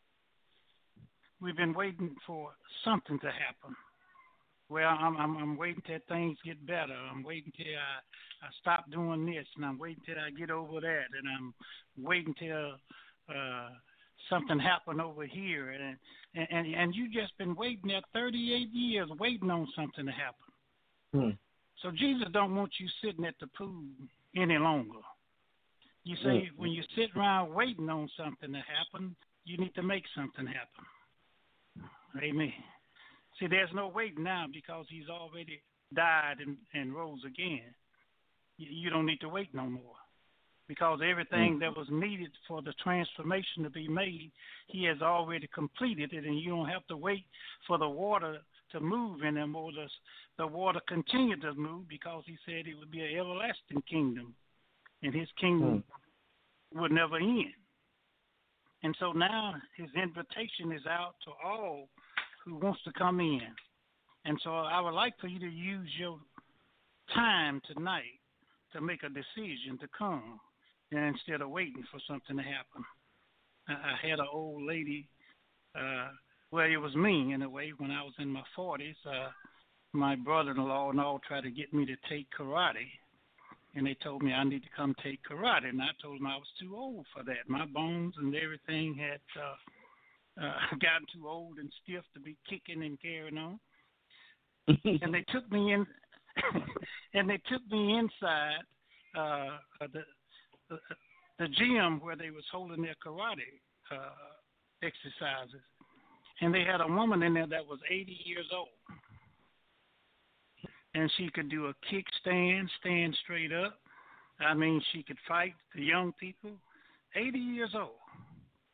We've been waiting for something to happen. Well, I'm, I'm, I'm waiting till things get better. I'm waiting till I, I stop doing this, and I'm waiting till I get over that, and I'm waiting till uh, something happen over here, and and and, and you just been waiting there thirty-eight years, waiting on something to happen. Hmm. So Jesus don't want you sitting at the pool any longer. You see, hmm. when you sit around waiting on something to happen, you need to make something happen. Amen. See, there's no waiting now, because he's already died and, and rose again. You, you don't need to wait no more, because everything mm. that was needed for the transformation to be made, he has already completed it, and you don't have to wait for the water to move anymore. The, the water continue to move, because he said it would be an everlasting kingdom, and his kingdom mm. would never end. And so now his invitation is out to all who wants to come in. And so I would like for you to use your time tonight to make a decision to come, and instead of waiting for something to happen. I, I had an old lady, uh, well, it was me in a way, when I was in my forties. Uh, my brother-in-law and all tried to get me to take karate, and they told me I need to come take karate, and I told them I was too old for that. My bones and everything had uh, Uh, gotten too old and stiff to be kicking and carrying on. And they took me in, and they took me inside uh, the, the the gym where they was holding their karate uh, exercises. And they had a woman in there that was eighty years old. And she could do a kickstand, stand straight up. I mean, she could fight the young people. eighty years old.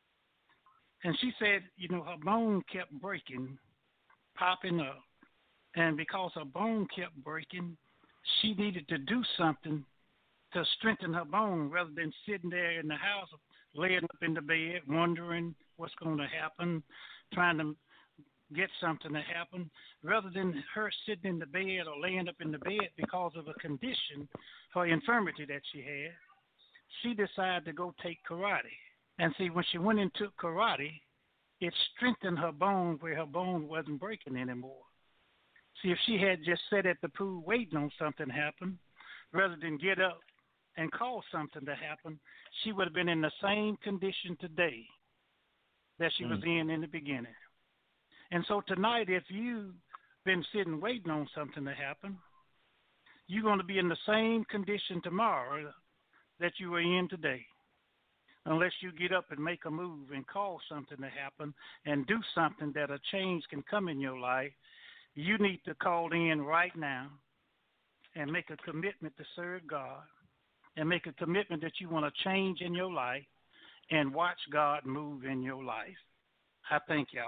And she said, you know, her bone kept breaking, popping up. And because her bone kept breaking, she needed to do something to strengthen her bone rather than sitting there in the house, laying up in the bed, wondering what's going to happen, trying to get something to happen. Rather than her sitting in the bed or laying up in the bed because of a condition, her infirmity that she had, she decided to go take karate. And see, when she went and took karate, it strengthened her bone where her bone wasn't breaking anymore. See, if she had just sat at the pool waiting on something to happen, rather than get up and cause something to happen, she would have been in the same condition today that she mm. was in in the beginning. And so tonight, if you've been sitting waiting on something to happen, you're going to be in the same condition tomorrow that you were in today, unless you get up and make a move and cause something to happen and do something that a change can come in your life. You need to call in right now and make a commitment to serve God and make a commitment that you want to change in your life and watch God move in your life. I thank y'all.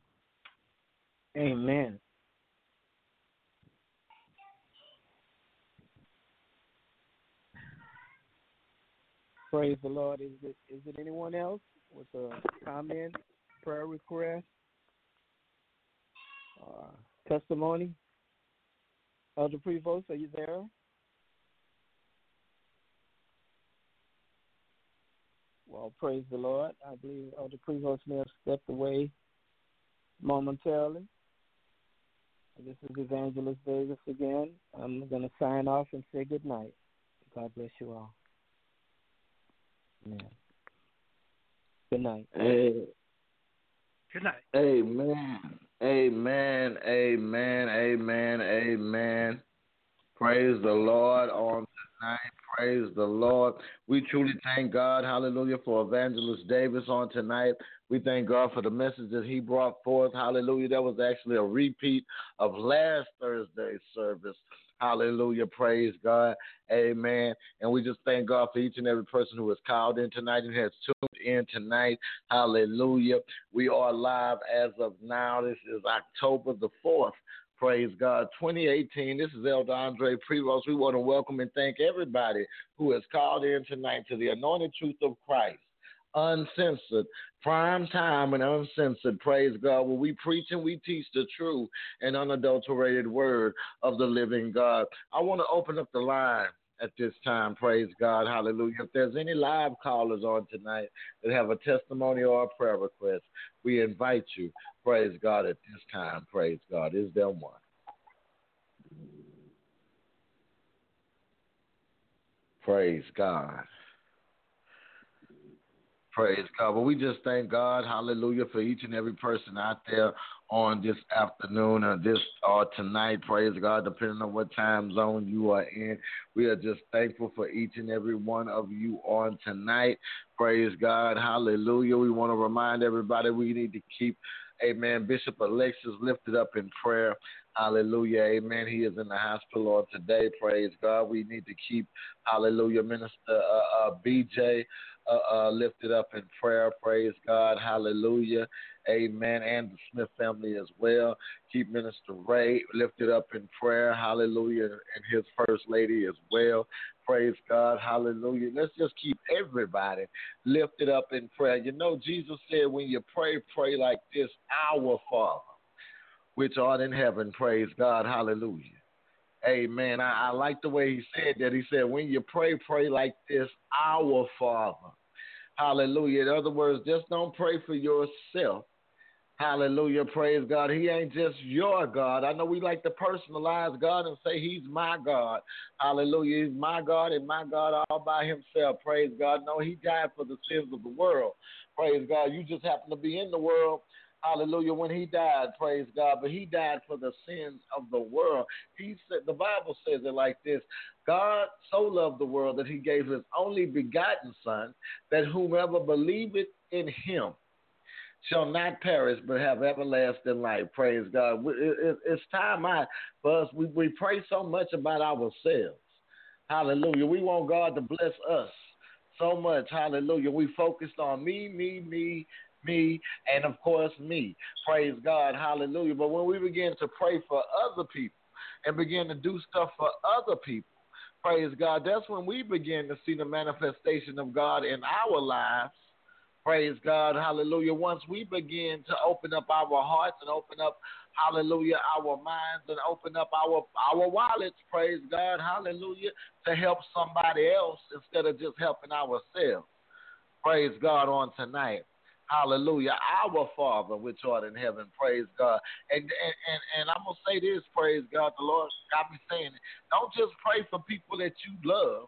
Amen. Praise the Lord. Is it is it anyone else with a comment, prayer request, uh, testimony? Elder Prevost, are you there? Well, praise the Lord. I believe Elder Prevost may have stepped away momentarily. This is Evangelist Davis again. I'm going to sign off and say good night. God bless you all. Amen. Good night. Hey. Good night. Amen. Amen. Amen. Amen. Amen. Praise the Lord on tonight. Praise the Lord. We truly thank God, hallelujah, for Evangelist Davis on tonight. We thank God for the message that he brought forth. Hallelujah. That was actually a repeat of last Thursday's service. Hallelujah. Praise God. Amen. And we just thank God for each and every person who has called in tonight and has tuned in tonight. Hallelujah. We are live as of now. This is October the fourth. Praise God. twenty eighteen. This is Elder Andre Prevost. We want to welcome and thank everybody who has called in tonight to the Anointed Truth of Christ. Uncensored, prime time and uncensored, praise God, where we preach and we teach the true and unadulterated word of the living God. I want to open up the line at this time, praise God, hallelujah. If there's any live callers on tonight that have a testimony or a prayer request, we invite you, praise God, at this time, praise God. Is there one? Praise God. Praise God. Well, we just thank God, hallelujah, for each and every person out there on this afternoon or this or tonight. Praise God, depending on what time zone you are in. We are just thankful for each and every one of you on tonight. Praise God, hallelujah. We want to remind everybody we need to keep, amen, Bishop Alexis lifted up in prayer. Hallelujah, amen. He is in the hospital on today. Praise God. We need to keep, hallelujah, Minister uh, uh, B J uh, uh, lifted up in prayer. Praise God. Hallelujah, amen. And the Smith family as well. Keep Minister Ray lifted up in prayer. Hallelujah. And his first lady as well. Praise God. Hallelujah. Let's just keep everybody lifted up in prayer. You know, Jesus said when you pray, pray like this, our Father, which art in heaven, praise God, hallelujah. Amen. I, I like the way he said that. He said, when you pray, pray like this, our Father. Hallelujah. In other words, just don't pray for yourself. Hallelujah. Praise God. He ain't just your God. I know we like to personalize God and say he's my God. Hallelujah. He's my God and my God all by himself. Praise God. No, he died for the sins of the world. Praise God. You just happen to be in the world. Hallelujah, when he died, praise God, but he died for the sins of the world. He said, the Bible says it like this, God so loved the world that he gave his only begotten son, that whomever believeth in him shall not perish but have everlasting life. Praise God. It's time out for us. We, we pray so much about ourselves. Hallelujah. We want God to bless us so much. Hallelujah. We focused on me, me, me, me, and of course me. Praise God, hallelujah. But when we begin to pray for other people and begin to do stuff for other people, praise God, that's when we begin to see the manifestation of God in our lives. Praise God, hallelujah. Once we begin to open up our hearts and open up, hallelujah, our minds and open up our our wallets, praise God, hallelujah, to help somebody else instead of just helping ourselves. Praise God on tonight. Hallelujah. Our Father, which art in heaven, praise God. And, and, and, and I'm going to say this, praise God, the Lord got me saying it. Don't just pray for people that you love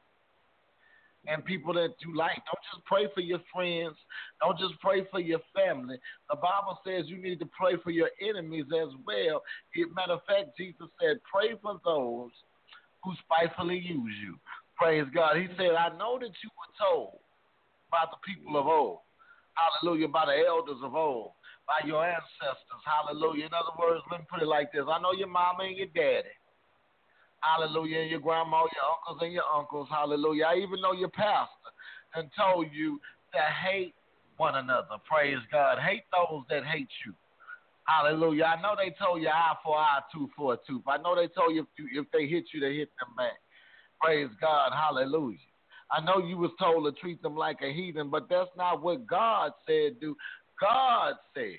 and people that you like. Don't just pray for your friends. Don't just pray for your family. The Bible says you need to pray for your enemies as well. Matter of fact, Jesus said, pray for those who spitefully use you. Praise God. He said, I know that you were told by the people of old. Hallelujah, by the elders of old, by your ancestors. Hallelujah. In other words, let me put it like this. I know your mama and your daddy. Hallelujah. And your grandma, your uncles and your uncles. Hallelujah. I even know your pastor and told you to hate one another. Praise God. Hate those that hate you. Hallelujah. I know they told you eye for eye, tooth for a tooth. I know they told you if, you if they hit you, they hit them back. Praise God. Hallelujah. I know you was told to treat them like a heathen, but that's not what God said do. God said,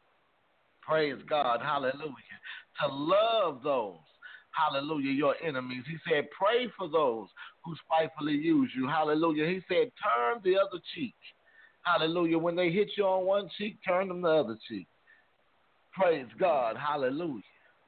praise God, hallelujah, to love those, hallelujah, your enemies. He said, pray for those who spitefully use you, hallelujah. He said, turn the other cheek, hallelujah. When they hit you on one cheek, turn them the other cheek. Praise God, hallelujah.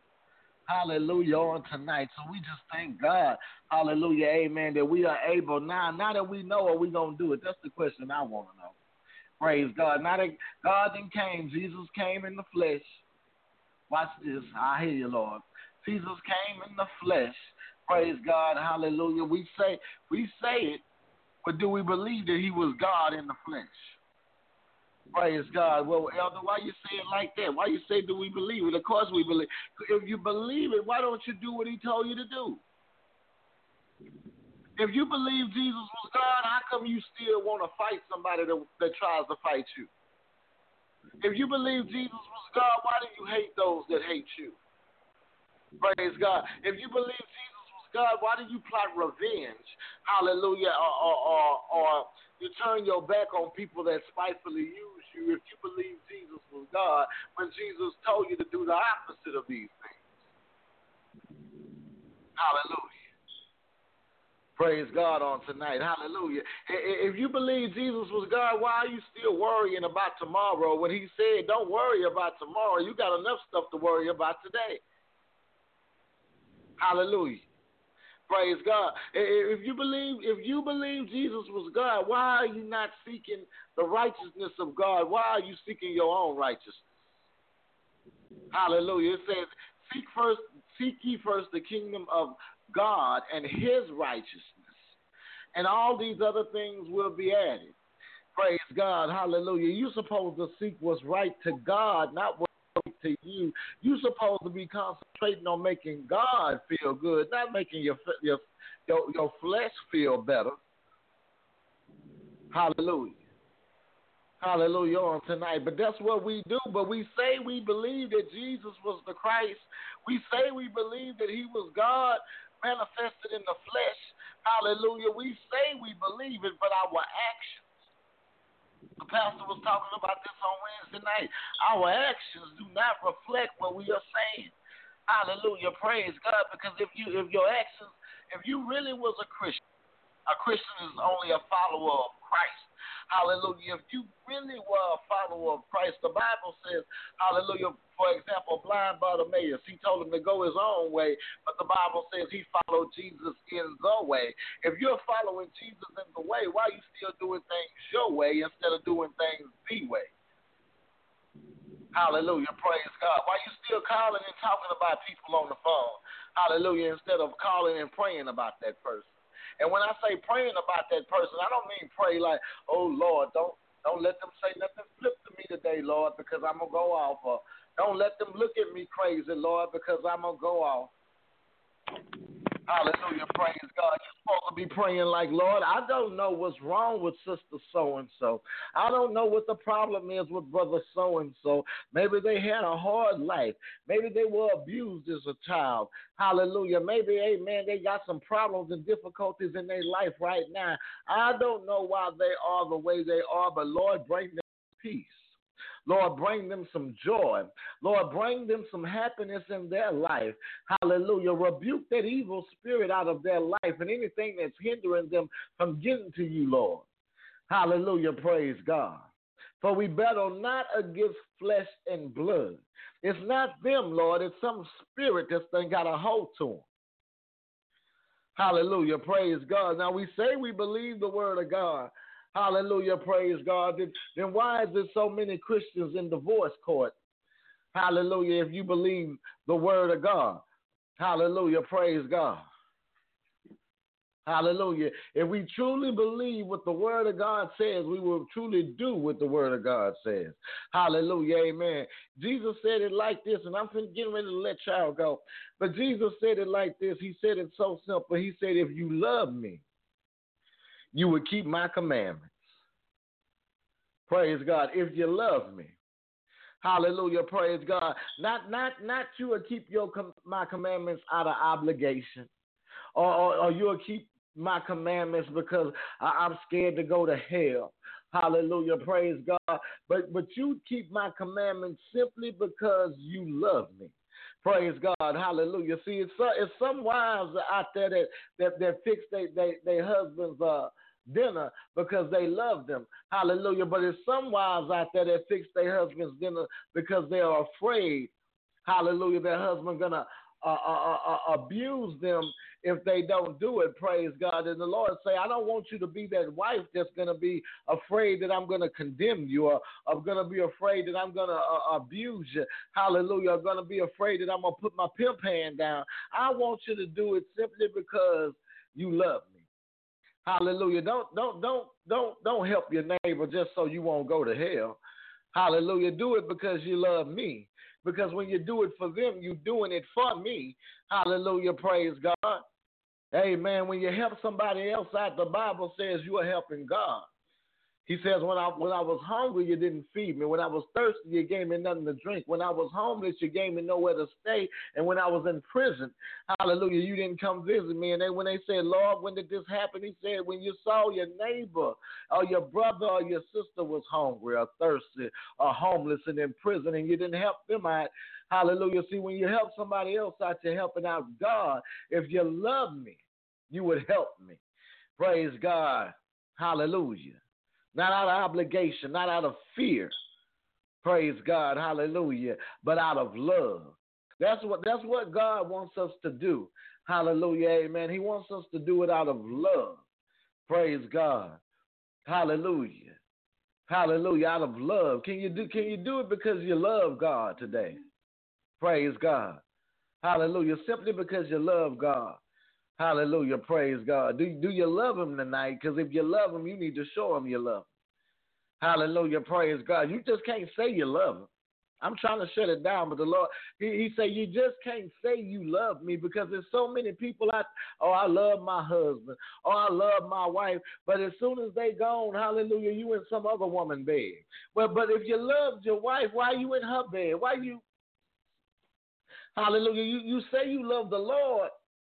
Hallelujah on tonight. So we just thank God. Hallelujah. Amen. That we are able now. Now that we know what we're going to do it. That's the question I want to know. Praise God. Now that God then came. Jesus came in the flesh. Watch this. I hear you, Lord. Jesus came in the flesh. Praise God. Hallelujah. We say, we say it, but do we believe that he was God in the flesh? Praise God. Well, Elder, why you say it like that? Why you say, do we believe it? Of course we believe. If you believe it, why don't you do what he told you to do? If you believe Jesus was God, how come you still want to fight somebody that, that tries to fight you? If you believe Jesus was God, why do you hate those that hate you? Praise God. If you believe Jesus was God, why do you plot revenge? Hallelujah. Or, or, or, or you turn your back on people that spitefully use you if you believe Jesus was God when Jesus told you to do the opposite of these things. Hallelujah. Praise God on tonight. Hallelujah. If you believe Jesus was God, why are you still worrying about tomorrow when he said don't worry about tomorrow? You got enough stuff to worry about today. Hallelujah. Praise God. If you believe, if you believe Jesus was God, why are you not seeking the righteousness of God? Why are you seeking your own righteousness? Hallelujah. It says, seek first, seek ye first the kingdom of God and his righteousness, and all these other things will be added. Praise God. Hallelujah. You're supposed to seek what's right to God, not what's right to you. You're supposed to be concentrating on making God feel good, not making your your your, your flesh feel better. Hallelujah. Hallelujah on tonight. But that's what we do. But we say we believe that Jesus was the Christ. We say we believe that he was God manifested in the flesh. Hallelujah. We say we believe it, but our actions. The pastor was talking about this on Wednesday night. Our actions do not reflect what we are saying. Hallelujah. Praise God. Because if you if your actions, if you really was a Christian, a Christian is only a follower of Christ. Hallelujah. If you really were a follower of Christ, the Bible says, hallelujah, for example, blind Bartimaeus, he told him to go his own way, but the Bible says he followed Jesus in the way. If you're following Jesus in the way, why are you still doing things your way instead of doing things the way? Hallelujah. Praise God. Why are you still calling and talking about people on the phone? Hallelujah. Instead of calling and praying about that person. And when I say praying about that person, I don't mean pray like, oh, Lord, don't don't let them say nothing flip to me today, Lord, because I'm going to go off. Or don't let them look at me crazy, Lord, because I'm going to go off. Hallelujah, praise God. You're supposed to be praying like, Lord, I don't know what's wrong with sister so-and-so. I don't know what the problem is with brother so-and-so. Maybe they had a hard life. Maybe they were abused as a child. Hallelujah. Maybe, amen, they got some problems and difficulties in their life right now. I don't know why they are the way they are, but Lord, bring them peace. Lord, bring them some joy. Lord, bring them some happiness in their life. Hallelujah. Rebuke that evil spirit out of their life and anything that's hindering them from getting to you, Lord. Hallelujah. Praise God. For we battle not against flesh and blood. It's not them, Lord. It's some spirit that's done got a hold to them. Hallelujah. Praise God. Now, we say we believe the word of God. Hallelujah, praise God. Then, then why is there so many Christians in divorce court? Hallelujah, if you believe the word of God. Hallelujah, praise God. Hallelujah. If we truly believe what the word of God says, we will truly do what the word of God says. Hallelujah, amen. Jesus said it like this, and I'm getting ready to let y'all go. But Jesus said it like this. He said it so simple. He said, if you love me, you would keep my commandments. Praise God. If you love me. Hallelujah. Praise God. Not not not you will keep your my commandments out of obligation. Or, or, or you'll keep my commandments because I, I'm scared to go to hell. Hallelujah. Praise God. But but you keep my commandments simply because you love me. Praise God. Hallelujah. See, it's, it's some wives out there that, that, that fix their they, they husbands' uh, dinner because they love them. Hallelujah. But there's some wives out there that fix their husband's dinner because they are afraid. Hallelujah. Their husband's going to uh, uh, uh, abuse them if they don't do it. Praise God. And the Lord say, I don't want you to be that wife that's going to be afraid that I'm going to condemn you, or I'm going to be afraid that I'm going to uh, abuse you. Hallelujah. I'm going to be afraid that I'm going to put my pimp hand down. I want you to do it simply because you love me. Hallelujah. Don't don't don't don't don't help your neighbor just so you won't go to hell. Hallelujah. Do it because you love me. Because when you do it for them, you're doing it for me. Hallelujah. Praise God. Amen. When you help somebody else out, the Bible says you are helping God. He says, when I when I was hungry, you didn't feed me. When I was thirsty, you gave me nothing to drink. When I was homeless, you gave me nowhere to stay. And when I was in prison, hallelujah, you didn't come visit me. And then when they said, Lord, when did this happen? He said, when you saw your neighbor or your brother or your sister was hungry or thirsty or homeless and in prison and you didn't help them out. Hallelujah. See, when you help somebody else out, you're helping out God. If you love me, you would help me. Praise God. Hallelujah. Not out of obligation, not out of fear. Praise God, hallelujah, but out of love. That's what that's what God wants us to do. Hallelujah, amen. He wants us to do it out of love. Praise God. Hallelujah. Hallelujah, out of love. Can you do can you do it because you love God today? Praise God. Hallelujah. Simply because you love God. Hallelujah. Praise God. Do, do you love him tonight? Because if you love him, you need to show him you love him. Hallelujah. Praise God. You just can't say you love him. I'm trying to shut it down, but the Lord, he, he said, you just can't say you love me because there's so many people out, oh, I love my husband, oh, I love my wife, but as soon as they gone, hallelujah, you in some other woman bed. Well, but if you loved your wife, why are you in her bed? Why you, hallelujah, you, you say you love the Lord.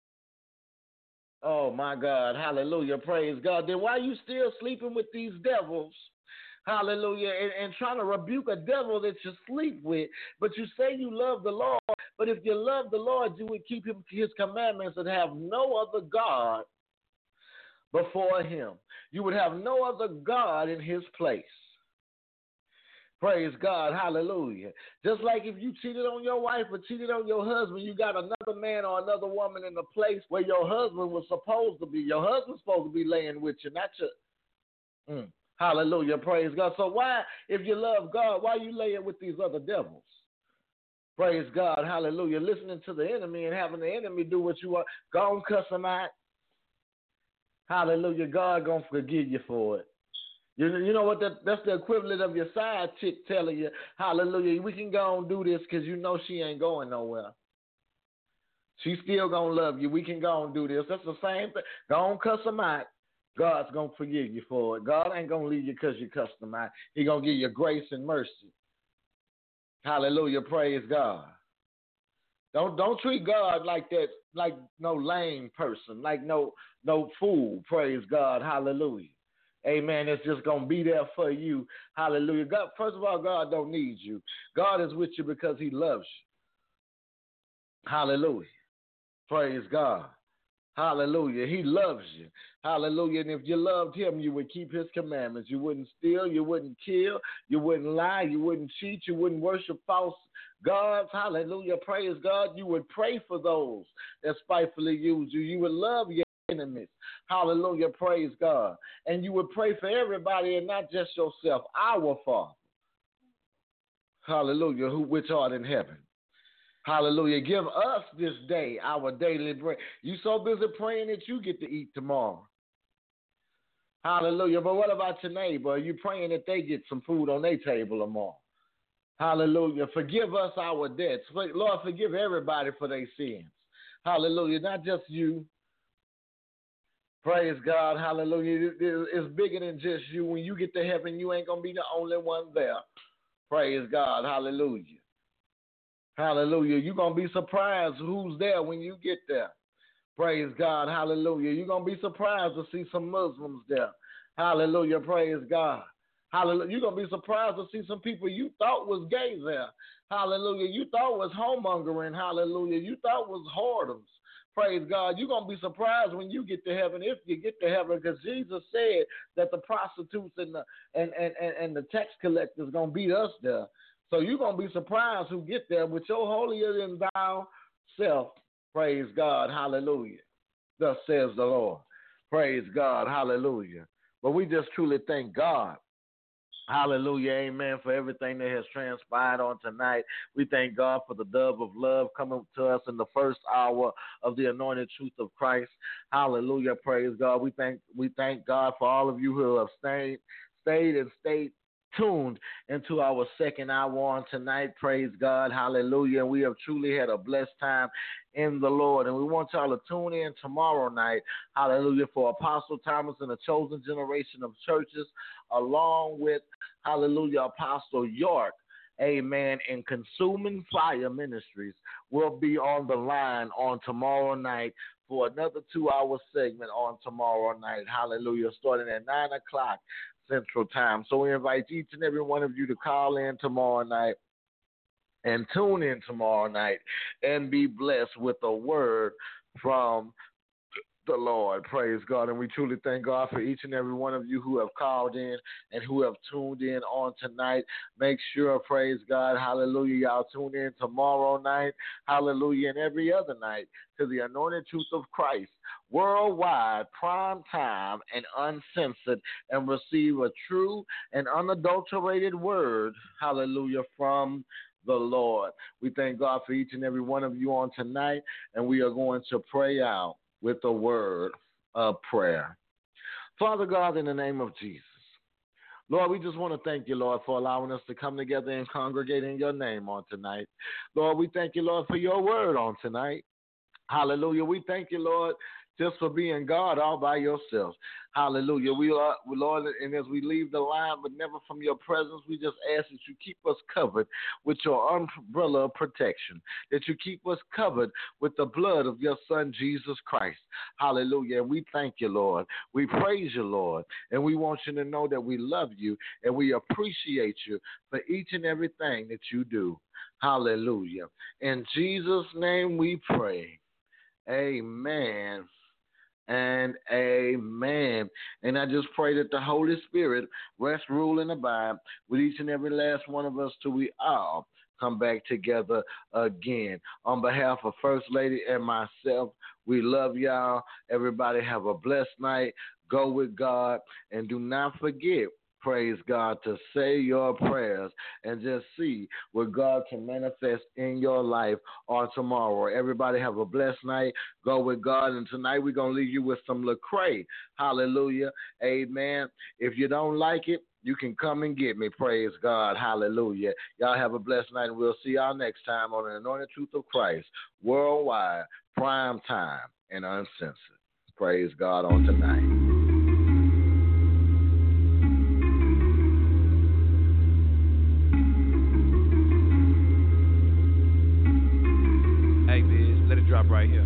Oh, my God. Hallelujah. Praise God. Then why are you still sleeping with these devils? Hallelujah. And, and trying to rebuke a devil that you sleep with. But you say you love the Lord. But if you love the Lord, you would keep him, his commandments and have no other God before him. You would have no other God in his place. Praise God. Hallelujah. Just like if you cheated on your wife or cheated on your husband, you got another man or another woman in the place where your husband was supposed to be. Your husband's supposed to be laying with you, not your. Mm. Hallelujah. Praise God. So why, if you love God, why are you laying with these other devils? Praise God. Hallelujah. Listening to the enemy and having the enemy do what you want. Go and cuss him out. Hallelujah. God going to forgive you for it. You, you know what? That, that's the equivalent of your side chick telling you, hallelujah, we can go and do this because you know she ain't going nowhere. She's still going to love you. We can go and do this. That's the same thing. Go and cuss them out. God's going to forgive you for it. God ain't going to leave you because you cussed them out. He's going to give you grace and mercy. Hallelujah. Praise God. Don't don't treat God like that, like no lame person, like no no fool. Praise God. Hallelujah. Amen. It's just going to be there for you. Hallelujah. God, first of all, God don't need you. God is with you because he loves you. Hallelujah. Praise God. Hallelujah. He loves you. Hallelujah. And if you loved him, you would keep his commandments. You wouldn't steal. You wouldn't kill. You wouldn't lie. You wouldn't cheat. You wouldn't worship false gods. Hallelujah. Praise God. You would pray for those that spitefully use you. You would love your enemies. Hallelujah. Praise God. And you would pray for everybody and not just yourself. Our Father. Hallelujah. Who which art in heaven. Hallelujah. Give us this day our daily bread. You so busy praying that you get to eat tomorrow. Hallelujah. But what about your neighbor? Are you praying that they get some food on their table tomorrow? Hallelujah. Forgive us our debts. Lord, forgive everybody for their sins. Hallelujah. Not just you. Praise God. Hallelujah. It's bigger than just you. When you get to heaven, you ain't going to be the only one there. Praise God. Hallelujah. Hallelujah. You're going to be surprised who's there when you get there. Praise God. Hallelujah. You're going to be surprised to see some Muslims there. Hallelujah. Praise God. Hallelujah. You're going to be surprised to see some people you thought was gay there. Hallelujah. You thought was homongering. Hallelujah. You thought was whoredoms. Praise God. You're going to be surprised when you get to heaven, if you get to heaven, because Jesus said that the prostitutes and the, and, and, and, and the tax collectors are going to beat us there. So you're going to be surprised who get there with your holier than thou self. Praise God. Hallelujah. Thus says the Lord. Praise God. Hallelujah. But we just truly thank God. Hallelujah. Amen. For everything that has transpired on tonight. We thank God for the dove of love coming to us in the first hour of the anointed truth of Christ. Hallelujah. Praise God. We thank we thank God for all of you who have stayed, stayed and stayed tuned into our second hour on tonight. Praise God. Hallelujah. We have truly had a blessed time in the Lord. And we want y'all to tune in tomorrow night. Hallelujah. For Apostle Thomas and the chosen generation of churches, along with, hallelujah, Apostle York. Amen. And Consuming Fire Ministries will be on the line on tomorrow night for another two-hour segment on tomorrow night. Hallelujah. Starting at nine o'clock Central Time. So we invite each and every one of you to call in tomorrow night and tune in tomorrow night and be blessed with a word from the Lord. Praise God. And we truly thank God for each and every one of you who have called in and who have tuned in on tonight. Make sure, praise God, hallelujah, y'all tune in tomorrow night, hallelujah, and every other night to the anointed truth of Christ, worldwide, prime time, and uncensored, and receive a true and unadulterated word, hallelujah, from the Lord. We thank God for each and every one of you on tonight, and we are going to pray out with a word of prayer. Father God, in the name of Jesus, Lord, we just want to thank you, Lord, for allowing us to come together and congregate in your name on tonight. Lord, we thank you, Lord, for your word on tonight. Hallelujah. We thank you, Lord, just for being God all by yourself. Hallelujah. We are, Lord, and as we leave the line, but never from your presence, we just ask that you keep us covered with your umbrella of protection, that you keep us covered with the blood of your Son, Jesus Christ. Hallelujah. And we thank you, Lord. We praise you, Lord. And we want you to know that we love you and we appreciate you for each and everything that you do. Hallelujah. In Jesus' name we pray. Amen and amen. And I just pray that the Holy Spirit rest, rule, and abide with each and every last one of us till we all come back together again. On behalf of First Lady and myself, we love y'all. Everybody have a blessed night. Go with God. And do not forget, praise God, to say your prayers and just see what God can manifest in your life on tomorrow. Everybody have a blessed night. Go with God. And tonight we're going to leave you with some Lecrae. Hallelujah. Amen. If you don't like it, you can come and get me. Praise God. Hallelujah. Y'all have a blessed night, and we'll see y'all next time on the Anointed Truth of Christ, worldwide, prime time, and uncensored. Praise God on tonight. Drop right here.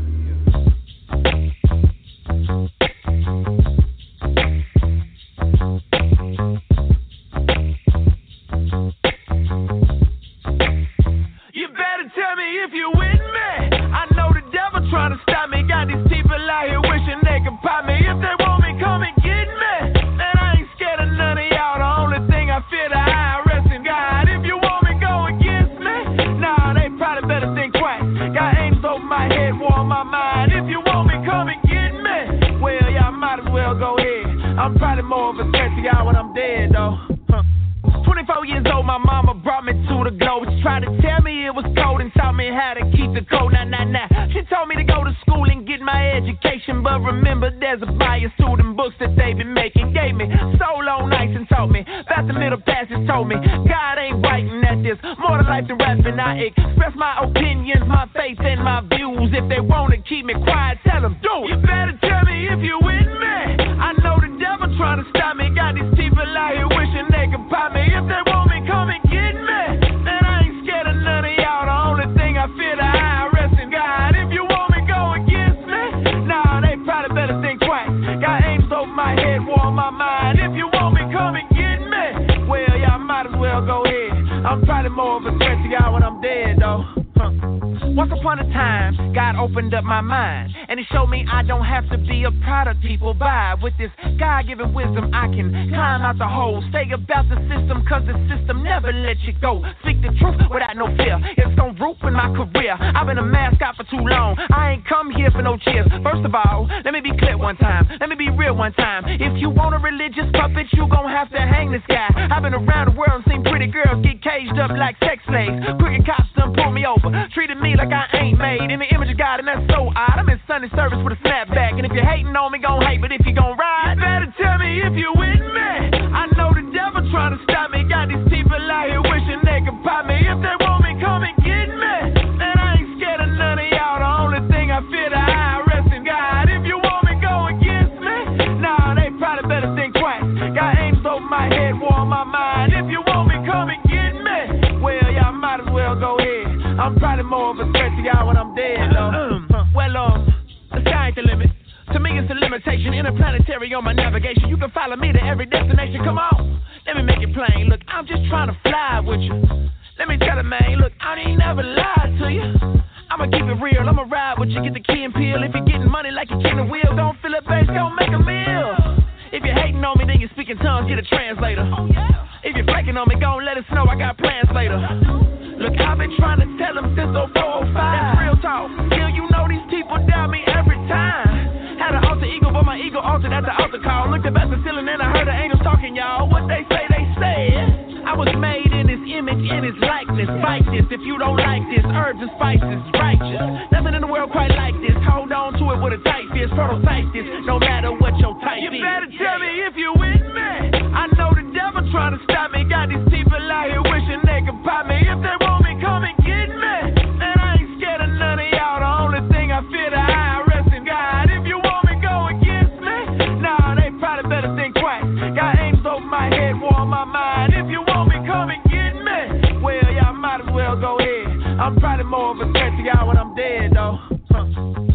You better tell me if you with me. I know the devil trying to stop me. Got these people out here wishing they could pop me. If they want me, come and get me. Man, I ain't scared of none of y'all. The only thing I fear the I R S and God. If you want me, go against me. Nah, they probably better think twice. Got aims over my head, war on my mind. If you want me, come and get me. Well, y'all might as well go ahead. I'm probably more of a threat to y'all when I'm dead, though. Huh. twenty-four years old, my mama brought me to the globe. She tried to tell me it was cold and taught me how to keep the code. Nah, nah, nah. She told me to go to school and get my education. But remember, there's a bias to them books that they been making. Gave me soul on ice and taught me about the middle passage. Told me God ain't writing at this. More to life than rapping. I express my opinions, my faith, and my views. If they want to keep me quiet, tell them do it. You better tell me if you with me. I know the devil trying to stop me. Got these people out here wishing they could pop me. If they want me, come and get me. Man, I ain't scared of none of y'all. The only thing I fear the I R S and God. If you want me, go against me. Nah, they probably better think twice. Got aims over my head, war on my mind. If you want me, come and get me. Well, y'all might as well go ahead. I'm probably more of a threat to y'all when I'm dead, though. Huh. Once upon a time, God opened up my mind, and He showed me I don't have to be a product people buy. With this God-given wisdom, I can climb out the hole. Stay about the system, cause the system never let you go. Speak the truth without no fear. It's gonna root in my career. I've been a mascot for too long. I ain't come here for no cheers. First of all, let me be clear one time. Let me be real one time. If you want a religious puppet, you gon' have to hang this guy. I've been around the world and seen pretty girls get caged up like sex slaves. Crooked cops done pulled me over, treated me like I ain't made in the image of God, and that's so odd. I'm in Sunday service with a snapback, and if you're hating on me, gon' hate, but if you gon' ride, you better tell me if you with me. I know the devil trying to stop me. Got these people out here wishing they could pop me. If they want me, come and get me. Man, I ain't scared of none of y'all. The only thing I fear the I R S and God. If you want me, go against me. Nah, they probably better think twice. Got aims over my head, war on my mind. If you want me, come and get me. Well, y'all might as well go ahead. I'm probably more of a threat to y'all when I'm dead, though. Well, um, the sky ain't the limit. To me, it's the limitation. Interplanetary on my navigation. You can follow me to every destination. Come on, let me make it plain. Look, I'm just trying to fly with you. Let me tell you, man. Look, I ain't never lied to you. I'ma keep it real. I'ma ride with you. Get the key and peel. If you're getting money like you can the wheel, don't fill up base, don't make a meal. If you're hating on me, then you're speaking tongues. Get a translator. Oh, yeah. If you're flaking on me, gon' let us know. I got plans later. Look, I've been trying to tell them since oh four oh five. That's real talk. Still, you know these people doubt me every time. Had an alter ego, but my ego altered at the altar call. Looked up at the ceiling and I heard the angels talking, y'all. What they say, they said. I was made in His image, in His likeness. Fight this if you don't like this. Herbs and spices, righteous. Nothing in the world quite like this. Hold on to it with a tight fist. Prototype this, no matter what your type is. You better tell me if you with me. I know the devil trying to stop me. Got these people out here wishing they could pop me. If they want me, come and get me. Man, I ain't scared of none of y'all. The only thing I fear the I R S and God. If you want me, go against me. Nah, they probably better think twice. Got aims over my head, war on my mind. If you want me, come and get me. Well, y'all might as well go ahead. I'm probably more of a threat to y'all when I'm dead, though. Huh.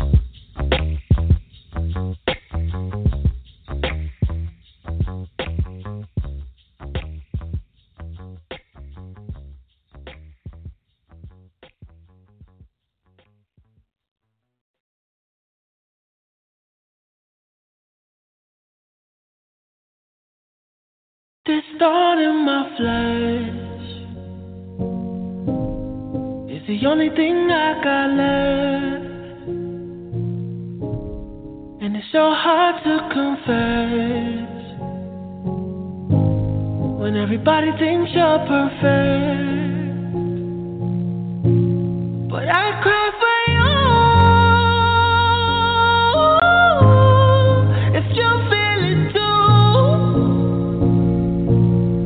This thought in my flesh is the only thing I got left, and it's so hard to confess when everybody thinks you're perfect. But I cry for you if you feel it too.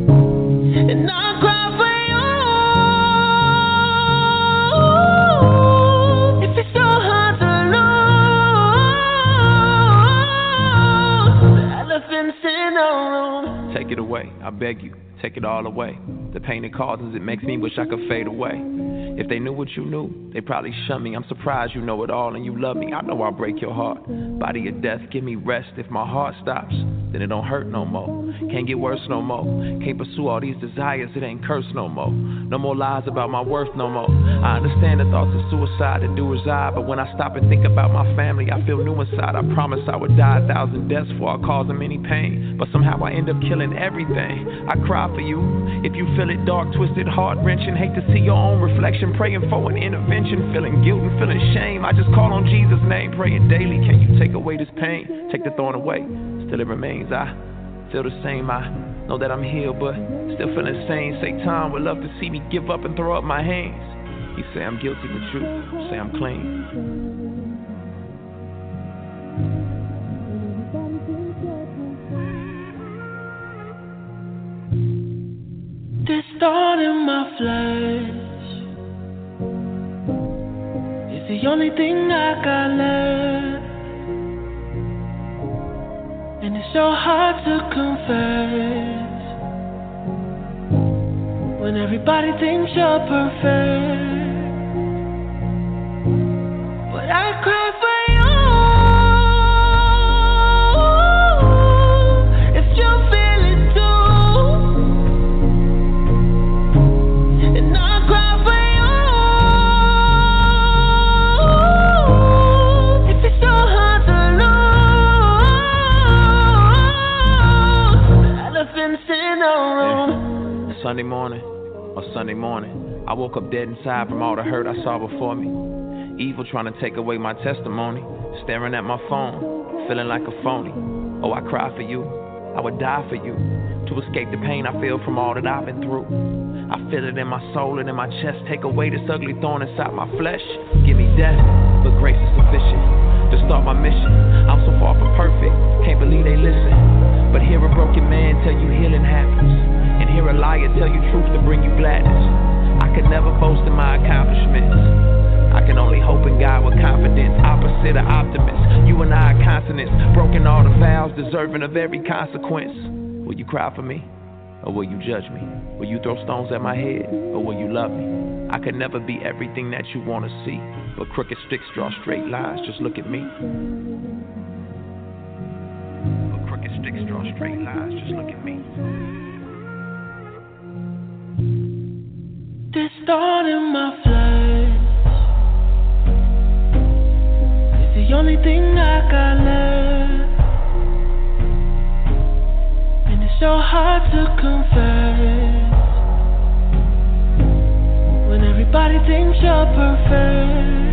away. I beg you, take it all away. The pain it causes, it makes me wish I could fade away. If they knew what you knew, they probably shun me. I'm surprised you know it all and you love me. I know I'll break your heart. Body of death, give me rest. If my heart stops, then it don't hurt no more. Can't get worse no more. Can't pursue all these desires, it ain't curse no more. No more lies about my worth no more. I understand the thoughts of suicide that do reside, but when I stop and think about my family, I feel new inside. I promise I would die a thousand deaths before I cause them any pain, but somehow I end up killing everything. I cry for you. If you feel it dark, twisted, heart-wrenching, hate to see your own reflection, praying for an intervention, feeling guilt and feeling shame. I just call on Jesus' name, praying daily. Can you take away this pain? Take the thorn away. Still it remains. I feel the same. I know that I'm healed, but still feeling sane. Satan would love to see me give up and throw up my hands. He say I'm guilty, but you say I'm clean. This thorn in my flesh is the only thing I got left, and it's so hard to confess when everybody thinks you're perfect. But I cry for Sunday morning, or Sunday morning, I woke up dead inside from all the hurt I saw before me. Evil trying to take away my testimony, staring at my phone, feeling like a phony. Oh, I cry for you, I would die for you, to escape the pain I feel from all that I've been through. I feel it in my soul and in my chest, take away this ugly thorn inside my flesh. Give me death, but grace is sufficient to start my mission. I'm so far from perfect, can't believe they listen, but hear a broken man tell you healing happens, and hear a liar tell you truth to bring you gladness. I could never boast in my accomplishments, I can only hope in God with confidence, opposite of optimist. You and I are consonants, broken all the vows, deserving of every consequence. Will you cry for me, or will you judge me? Will you throw stones at my head, or will you love me? I could never be everything that you want to see, but crooked sticks draw straight lines, just look at me. But crooked sticks draw straight lines, just look at me. This thorn in my flesh is the only thing I got left, and it's so hard to confess when everybody thinks you're perfect.